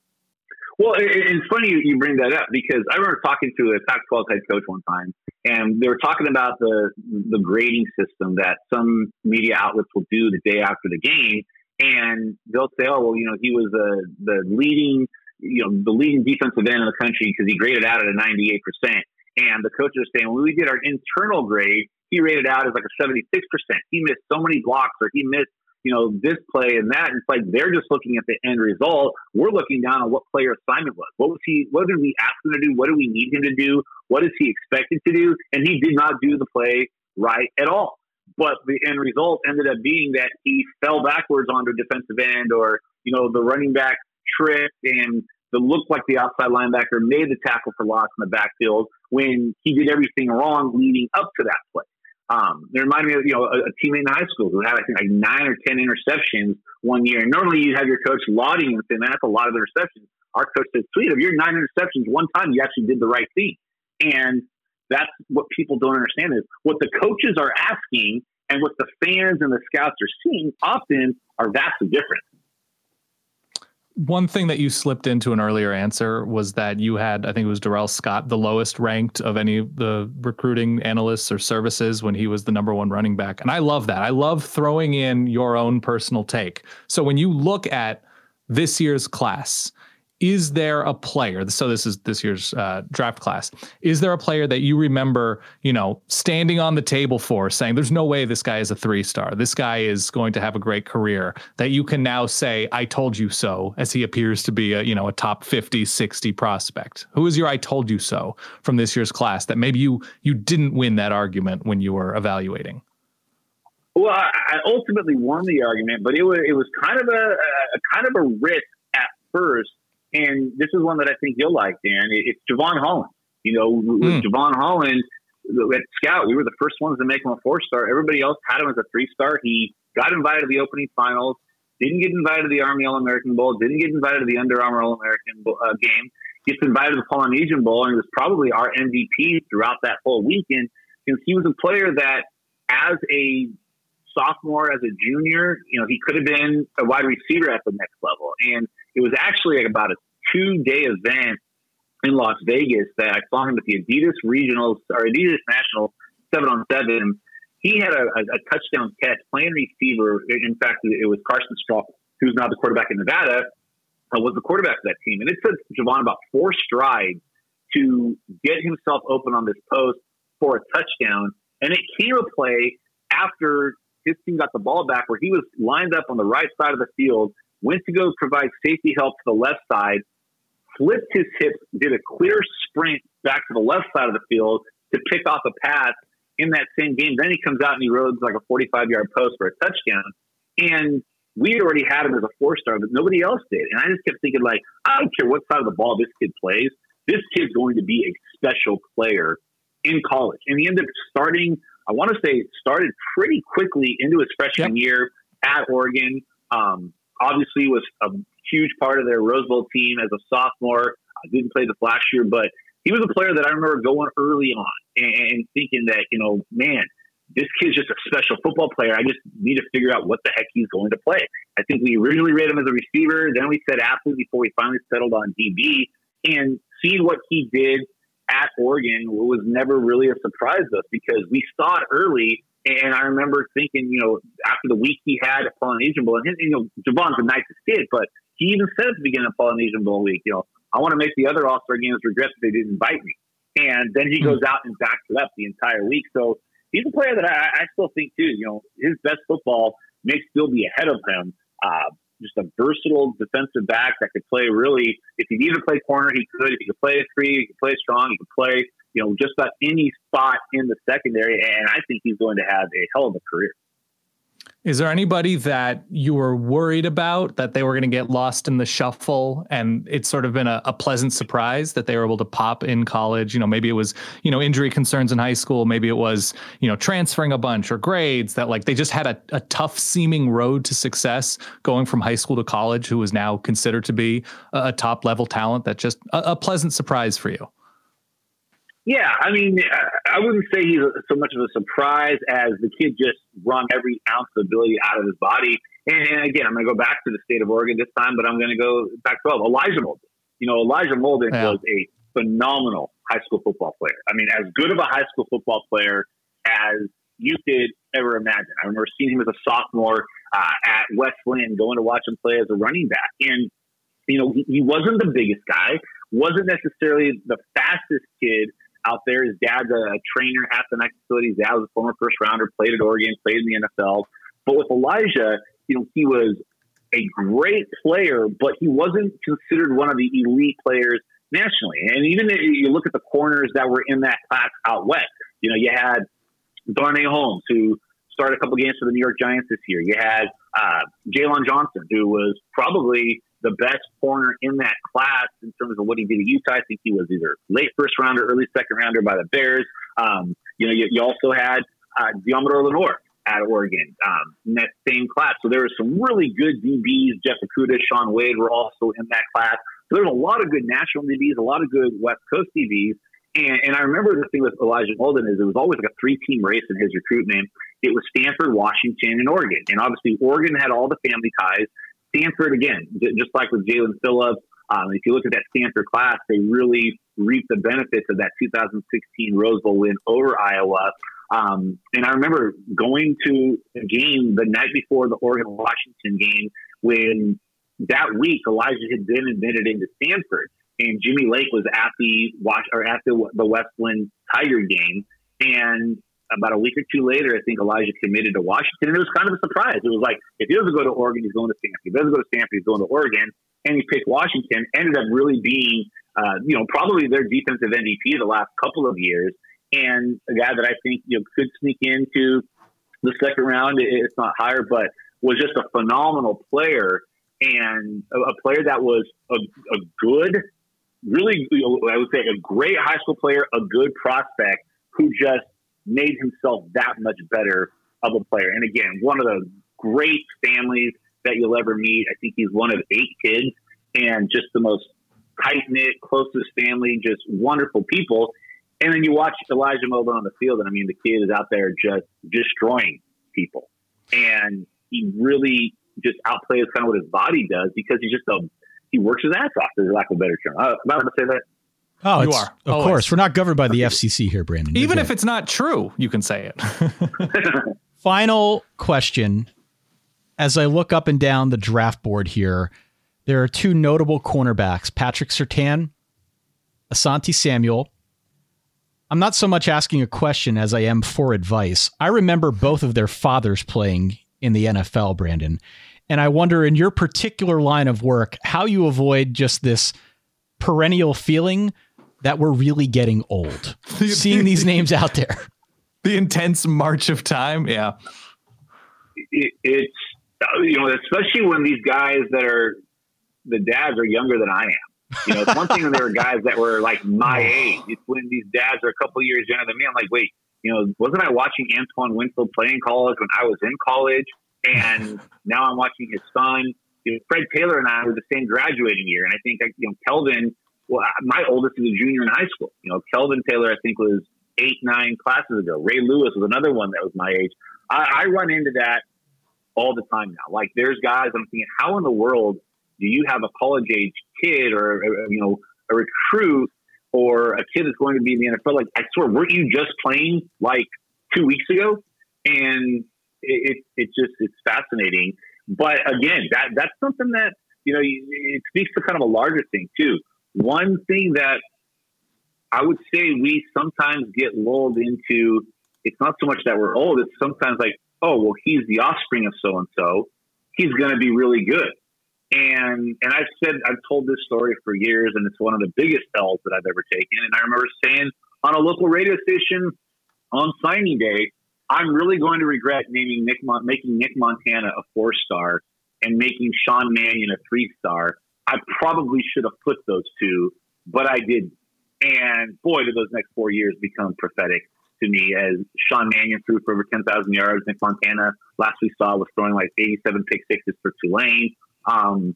Speaker 15: Well, it's funny you bring that up because I remember talking to a Pac-12 head coach one time, and they were talking about the grading system that some media outlets will do the day after the game, and they'll say, he was the leading defensive end in the country because he graded out at a 98%. And the coaches are saying, when we did our internal grade, he rated out as like a 76%. He missed so many blocks, or he missed this play and that. And it's like they're just looking at the end result. We're looking down on what player assignment was. What did we ask him to do? What do we need him to do? What is he expected to do? And he did not do the play right at all. But the end result ended up being that he fell backwards onto a defensive end, or, the running back tripped and looked like the outside linebacker made the tackle for loss in the backfield when he did everything wrong leading up to that play. It reminded me of, a teammate in high school who had, I think, like 9 or 10 interceptions one year. And normally you have your coach lauding and saying, man, that's a lot of interceptions. Our coach said, sweet, of your 9 interceptions, one time you actually did the right thing. And that's what people don't understand is what the coaches are asking and what the fans and the scouts are seeing often are vastly different.
Speaker 8: One thing that you slipped into an earlier answer was that you had, I think it was Darrell Scott, the lowest ranked of any of the recruiting analysts or services when he was the number 1 running back. And I love that. I love throwing in your own personal take. So when you look at this year's class, is there a player? So this is this year's draft class. Is there a player that you remember, standing on the table for, saying, there's no way this guy is a 3-star. This guy is going to have a great career, that you can now say, I told you so, as he appears to be a top 50, 60 prospect? Who is your I told you so from this year's class that maybe you didn't win that argument when you were evaluating?
Speaker 15: Well, I ultimately won the argument, but it was kind of a risk at first. And this is one that I think you'll like, Dan. It's Jevon Holland. With Jevon Holland at Scout, we were the first ones to make him a 4-star. Everybody else had him as a 3-star. He got invited to the opening finals, didn't get invited to the Army All-American Bowl, didn't get invited to the Under Armour All-American game, gets invited to the Polynesian Bowl, and he was probably our MVP throughout that whole weekend, since he was a player that, as a sophomore, as a junior, he could have been a wide receiver at the next level. And it was actually about a 2-day event in Las Vegas that I saw him at the Adidas Regionals or Adidas National 7-on-7. He had a touchdown catch playing receiver. In fact, it was Carson Strauch, who's now the quarterback in Nevada, was the quarterback for that team. And it took Jevon about 4 strides to get himself open on this post for a touchdown. And it came a play after his team got the ball back where he was lined up on the right side of the field, went to go provide safety help to the left side, flipped his hips, did a clear sprint back to the left side of the field to pick off a pass in that same game. Then he comes out and he roads like a 45-yard post for a touchdown. And we already had him as a 4-star, but nobody else did. And I just kept thinking, I don't care what side of the ball this kid plays. This kid's going to be a special player in college. And he ended up started pretty quickly into his freshman year at Oregon. Obviously was a huge part of their Rose Bowl team as a sophomore. I didn't play this last year, but he was a player that I remember going early on and thinking that, man, this kid's just a special football player. I just need to figure out what the heck he's going to play. I think we originally rated him as a receiver. Then we said athlete before we finally settled on DB. And seeing what he did at Oregon was never really a surprise to us because we saw it early. And I remember thinking, after the week he had at Polynesian Bowl, and Jevon's the nicest kid, but he even said at the beginning of Polynesian Bowl week, I want to make the other All-Star games regret that they didn't invite me. And then he goes out and backs it up the entire week. So he's a player that I still think, too, his best football may still be ahead of him. Just a versatile defensive back that could play really, if he needed to play corner, he could. If he could play 3, he could play strong, he could play, just about any spot in the secondary. And I think he's going to have a hell of a career.
Speaker 8: Is there anybody that you were worried about that they were going to get lost in the shuffle, and it's sort of been a pleasant surprise that they were able to pop in college? Maybe it was, injury concerns in high school. Maybe it was, transferring a bunch or grades that they just had a tough seeming road to success going from high school to college, who is now considered to be a top level talent. That just a pleasant surprise for you.
Speaker 15: Yeah, I mean, I wouldn't say he's so much of a surprise as the kid just wrung every ounce of ability out of his body. And again, I'm going to go back to the state of Oregon this time, but I'm going to go back 12. Elijah Molden. Elijah Molden was a phenomenal high school football player. I mean, as good of a high school football player as you could ever imagine. I remember seeing him as a sophomore at West Linn, going to watch him play as a running back. And, he wasn't the biggest guy, wasn't necessarily the fastest kid out there. His dad's a trainer at the next facility. His dad was a former first rounder, played at Oregon, played in the NFL. But with Elijah, he was a great player, but he wasn't considered one of the elite players nationally. And even if you look at the corners that were in that class out west, you had Darnay Holmes, who started a couple games for the New York Giants this year. You had Jalen Johnson, who was probably the best corner in that class in terms of what he did at Utah. I think he was either late first rounder, early second rounder by the Bears. You also had Diamador Lenore at Oregon in that same class. So there were some really good DBs. Jeff Okudah, Sean Wade were also in that class. So there's a lot of good national DBs, a lot of good West Coast DBs. And I remember the thing with Elijah Molden is it was always like a 3-team race in his recruitment. It was Stanford, Washington, and Oregon. And obviously Oregon had all the family ties. Stanford, again, just like with Jalen Phillips, if you look at that Stanford class, they really reaped the benefits of that 2016 Rose Bowl win over Iowa. And I remember going to a game the night before the Oregon-Washington game when that week, Elijah had been admitted into Stanford, and Jimmy Lake was at the Westland Tiger game. And about a week or two later, I think Elijah committed to Washington, and it was kind of a surprise. It was like, if he doesn't go to Oregon, he's going to Stanford. If he doesn't go to Stanford, he's going to Oregon. And he picked Washington, ended up really being, probably their defensive MVP the last couple of years, and a guy that I think could sneak into the second round, it's not higher, but was just a phenomenal player, and a player that was a good, really, I would say a great high school player, a good prospect who just made himself that much better of a player. And again, one of the great families that you'll ever meet. I think he's one of 8 kids, and just the most tight-knit, closest family, just wonderful people. And then you watch Elijah Molden on the field, and I mean, the kid is out there just destroying people. And he really just outplays kind of what his body does, because he works his ass off, for lack of a better term. I'm about to say that.
Speaker 7: Oh, you are. Of always. Course. We're not governed by the FCC here, Brandon.
Speaker 8: Even if it's not true, you can say it.
Speaker 7: Final question. As I look up and down the draft board here, there are 2 notable cornerbacks, Patrick Surtain, Asante Samuel. I'm not so much asking a question as I am for advice. I remember both of their fathers playing in the NFL, Brandon. And I wonder, in your particular line of work, how you avoid just this perennial feeling that we're really getting old, seeing these names out there.
Speaker 8: The intense march of time. Yeah.
Speaker 15: It's, especially when these guys the dads are younger than I am. It's one thing when there were guys that were like my age. It's when these dads are a couple of years younger than me. I'm like, wait, wasn't I watching Antoine Winfield play in college when I was in college? And now I'm watching his son. Fred Taylor and I were the same graduating year. And I think, Kelvin, my oldest is a junior in high school. Kelvin Taylor, I think, was 8-9 classes ago. Ray Lewis was another one that was my age. I run into that all the time now. Like, there's guys, I'm thinking, how in the world do you have a college age kid or, a recruit or a kid that's going to be in the NFL? Like, I swear, weren't you just playing like 2 weeks ago? And it's fascinating. But again, that's something that, it speaks to kind of a larger thing too. One thing that I would say we sometimes get lulled into, it's not so much that we're old, it's sometimes like, oh, well, he's the offspring of so-and-so. He's going to be really good. And I've told this story for years, and it's one of the biggest L's that I've ever taken. And I remember saying on a local radio station on signing day, I'm really going to regret making Nick Montana a 4-star and making Sean Mannion a 3-star. I probably should have put those 2, but I didn't. And boy, did those next 4 years become prophetic to me, as Sean Mannion threw for over 10,000 yards. Nick Montana, last we saw, was throwing like 87 pick sixes for Tulane. And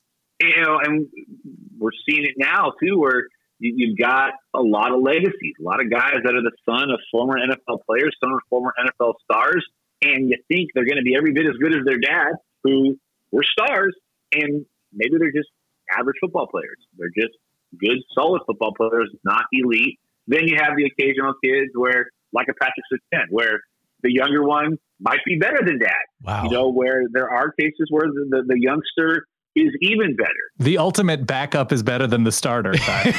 Speaker 15: we're seeing it now too, where you've got a lot of legacies, a lot of guys that are the son of former NFL players, son of former NFL stars, and you think they're going to be every bit as good as their dad, who were stars, and maybe they're just average football players. They're just good, solid football players, not elite. Then you have the occasional kids where, like a Patrick Surtain, where the younger one might be better than dad.
Speaker 7: Wow.
Speaker 15: Where there are cases where the youngster is even better.
Speaker 8: The ultimate backup is better than the starter.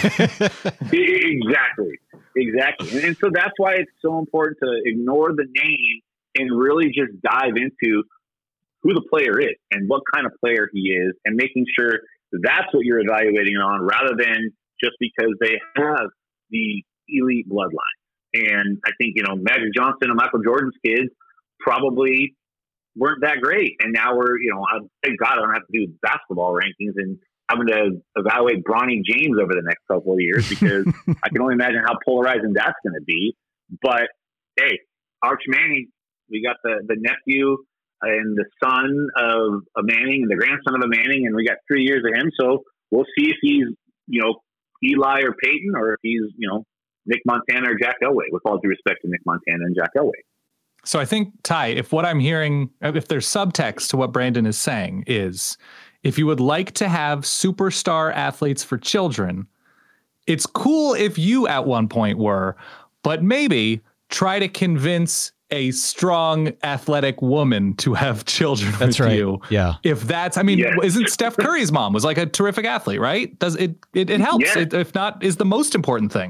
Speaker 15: Exactly. And so that's why it's so important to ignore the name and really just dive into who the player is and what kind of player he is, and making sure that's what you're evaluating on, rather than just because they have the elite bloodline. And I think, Magic Johnson and Michael Jordan's kids probably weren't that great. And now we're, thank God I don't have to do basketball rankings and having to evaluate Bronny James over the next couple of years, because I can only imagine how polarizing that's going to be. But hey, Arch Manning, we got the nephew and the son of a Manning and the grandson of a Manning, and we got 3 years of him. So we'll see if he's, Eli or Peyton, or if he's, Nick Montana or Jack Elway, with all due respect to Nick Montana and Jack Elway.
Speaker 8: So I think, Ty, if what I'm hearing, if there's subtext to what Brandon is saying, is if you would like to have superstar athletes for children, it's cool if you at one point were, but maybe try to convince a strong, athletic woman to have children with you.
Speaker 7: Yeah.
Speaker 8: If that's, I mean, isn't Steph Curry's mom was like a terrific athlete, right? Does it helps.
Speaker 15: Yeah.
Speaker 8: If not, is the most important thing.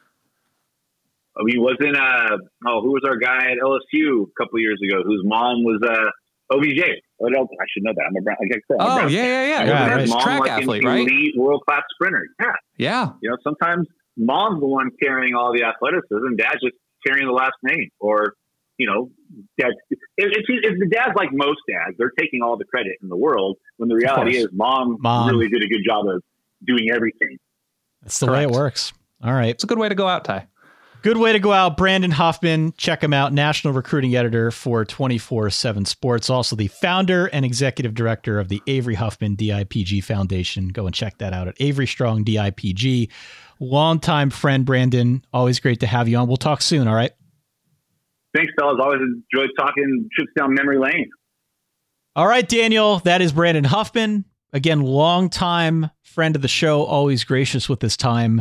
Speaker 15: He wasn't, who was our guy at LSU a couple of years ago whose mom was OBJ. I should know that. I'm a Brown.
Speaker 8: Yeah.
Speaker 15: His mom,
Speaker 8: track athlete, right?
Speaker 15: Elite world-class sprinter.
Speaker 8: Yeah.
Speaker 15: You know, sometimes mom's the one carrying all the athleticism. Dad's just carrying the last name. Or, you know, if the dad's like most dads, they're taking all the credit in the world, when the reality is mom really did a good job of doing everything.
Speaker 7: That's the way it works. All right.
Speaker 8: It's a good way to go out, Ty.
Speaker 7: Good way to go out. Brandon Huffman, check him out. National Recruiting Editor for 24/7 Sports. Also the founder and executive director of the Avery Huffman DIPG Foundation. Go and check that out at Avery Strong DIPG. Longtime friend, Brandon. Always great to have you on. We'll talk soon. All right.
Speaker 15: Thanks, fellas. Always enjoyed talking trips down memory lane.
Speaker 7: All right, Daniel. That is Brandon Huffman. Again, longtime friend of the show. Always gracious with his time.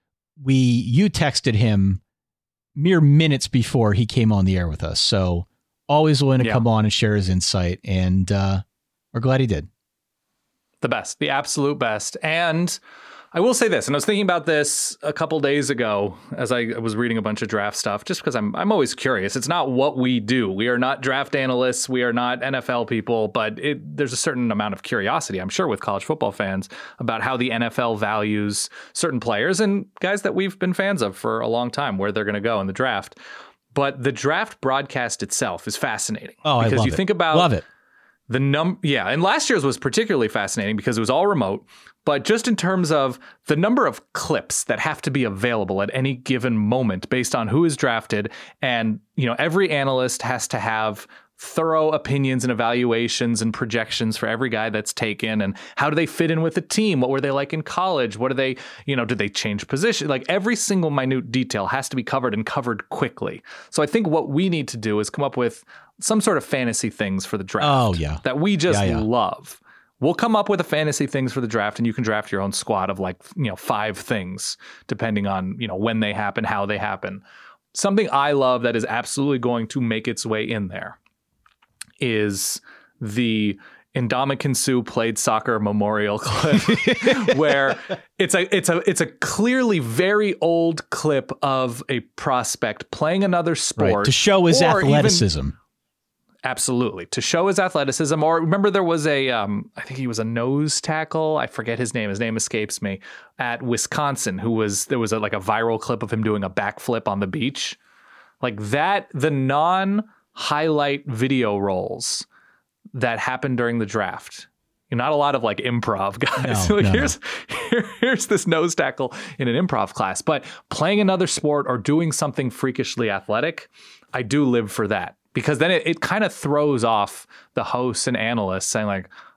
Speaker 7: You texted him mere minutes before he came on the air with us. So always willing to come on and share his insight. And we're glad he did.
Speaker 8: The best, the absolute best. And I will say this, and I was thinking about this a couple days ago as I was reading a bunch of draft stuff, just because I'm always curious. It's not what we do. We are not draft analysts. We are not NFL people, but there's a certain amount of curiosity, I'm sure, with college football fans about how the NFL values certain players and guys that we've been fans of for a long time, where they're going to go in the draft. But the draft broadcast itself is fascinating.
Speaker 7: Oh,
Speaker 8: because
Speaker 7: I love
Speaker 8: you
Speaker 7: it.
Speaker 8: think about
Speaker 7: love it.
Speaker 8: And last year's was particularly fascinating because it was all remote. But just in terms of the number of clips that have to be available at any given moment based on who is drafted, and every analyst has to have thorough opinions and evaluations and projections for every guy that's taken, and how do they fit in with the team? What were they like in college? What are they, did they change position? Like every single minute detail has to be covered and covered quickly. So I think what we need to do is come up with some sort of fantasy things for the draft that we just love. We'll come up with a fantasy things for the draft, and you can draft your own squad of 5 things, depending on, when they happen, how they happen. Something I love that is absolutely going to make its way in there is the Ndamukong Suh played soccer memorial clip, where it's a clearly very old clip of a prospect playing another sport
Speaker 7: to show his athleticism.
Speaker 8: Absolutely. To show his athleticism. Or remember there was I think he was a nose tackle. I forget his name. His name escapes me. At Wisconsin, there was a viral clip of him doing a backflip on the beach. Like that, the non-highlight video rolls that happened during the draft. Not a lot of improv guys. Here's this nose tackle in an improv class. But playing another sport or doing something freakishly athletic, I do live for that. Because then it kind of throws off the hosts and analysts saying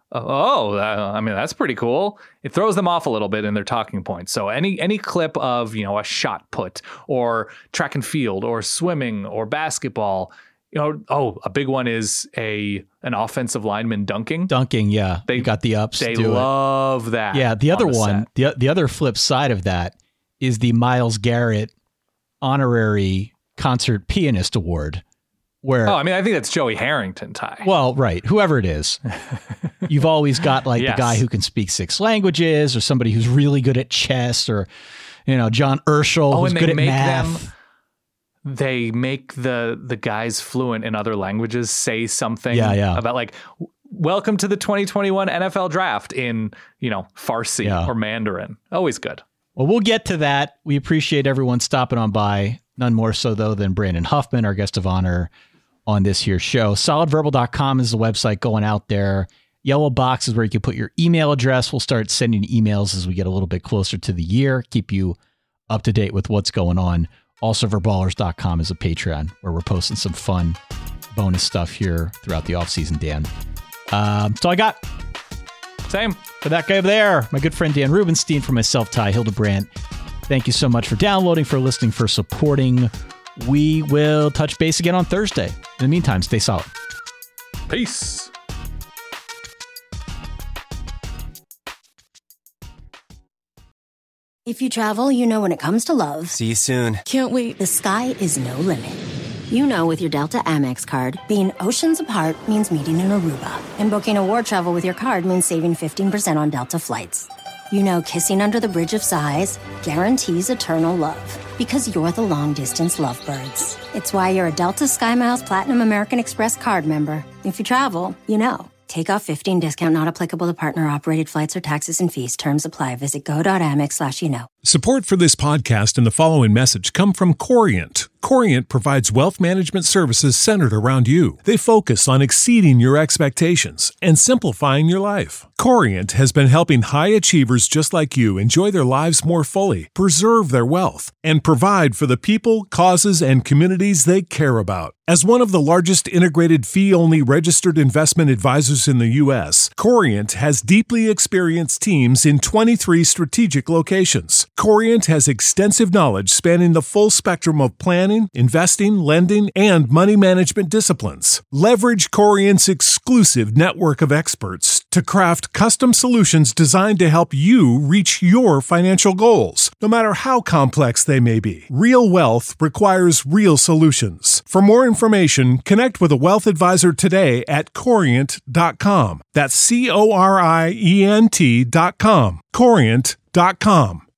Speaker 8: that's pretty cool. It throws them off a little bit in their talking points. So any clip of, a shot put or track and field or swimming or basketball, a big one is an offensive lineman dunking.
Speaker 7: Yeah. They got the ups.
Speaker 8: They love that.
Speaker 7: Yeah. The other one, the other flip side of that is the Myles Garrett honorary concert pianist award. I
Speaker 8: think that's Joey Harrington, Ty.
Speaker 7: Well, right. Whoever it is. You've always got the guy who can speak 6 languages, or somebody who's really good at chess, or, John Urschel, who's good at math.
Speaker 8: They make the guys fluent in other languages say something about welcome to the 2021 NFL draft in, Farsi or Mandarin. Always good.
Speaker 7: Well, we'll get to that. We appreciate everyone stopping on by. None more so, though, than Brandon Huffman, our guest of honor on this here show. Solidverbal.com is the website going out there. Yellow box is where you can put your email address. We'll start sending emails as we get a little bit closer to the year, keep you up to date with what's going on. Also, verballers.com is a Patreon where we're posting some fun bonus stuff here throughout the offseason, Dan. That's all I got.
Speaker 8: Same.
Speaker 7: For that guy over there, my good friend Dan Rubenstein, for myself, Ty Hildebrandt. Thank you so much for downloading, for listening, for supporting. We will touch base again on Thursday. In the meantime, stay solid.
Speaker 8: Peace.
Speaker 9: If you travel, when it comes to love.
Speaker 16: See you soon.
Speaker 11: Can't wait.
Speaker 9: The sky is no limit. You know with your Delta Amex card, being oceans apart means meeting in Aruba. And booking a war travel with your card means saving 15% on Delta flights. You know kissing under the Bridge of Sighs guarantees eternal love. Because you're the long-distance lovebirds. It's why you're a Delta SkyMiles Platinum American Express card member. If you travel, you know. Take off 15 discount not applicable to partner-operated flights or taxes and fees. Terms apply. Visit go.amex/you-know.
Speaker 16: Support for this podcast and the following message come from Corient. Corient provides wealth management services centered around you. They focus on exceeding your expectations and simplifying your life. Corient has been helping high achievers just like you enjoy their lives more fully, preserve their wealth, and provide for the people, causes, and communities they care about. As one of the largest integrated fee-only registered investment advisors in the U.S., Corient has deeply experienced teams in 23 strategic locations. Corient has extensive knowledge spanning the full spectrum of planning, investing, lending, and money management disciplines. Leverage Corient's exclusive network of experts to craft custom solutions designed to help you reach your financial goals, no matter how complex they may be. Real wealth requires real solutions. For more information, connect with a wealth advisor today at Corient.com. That's Corient.com. Corient.com.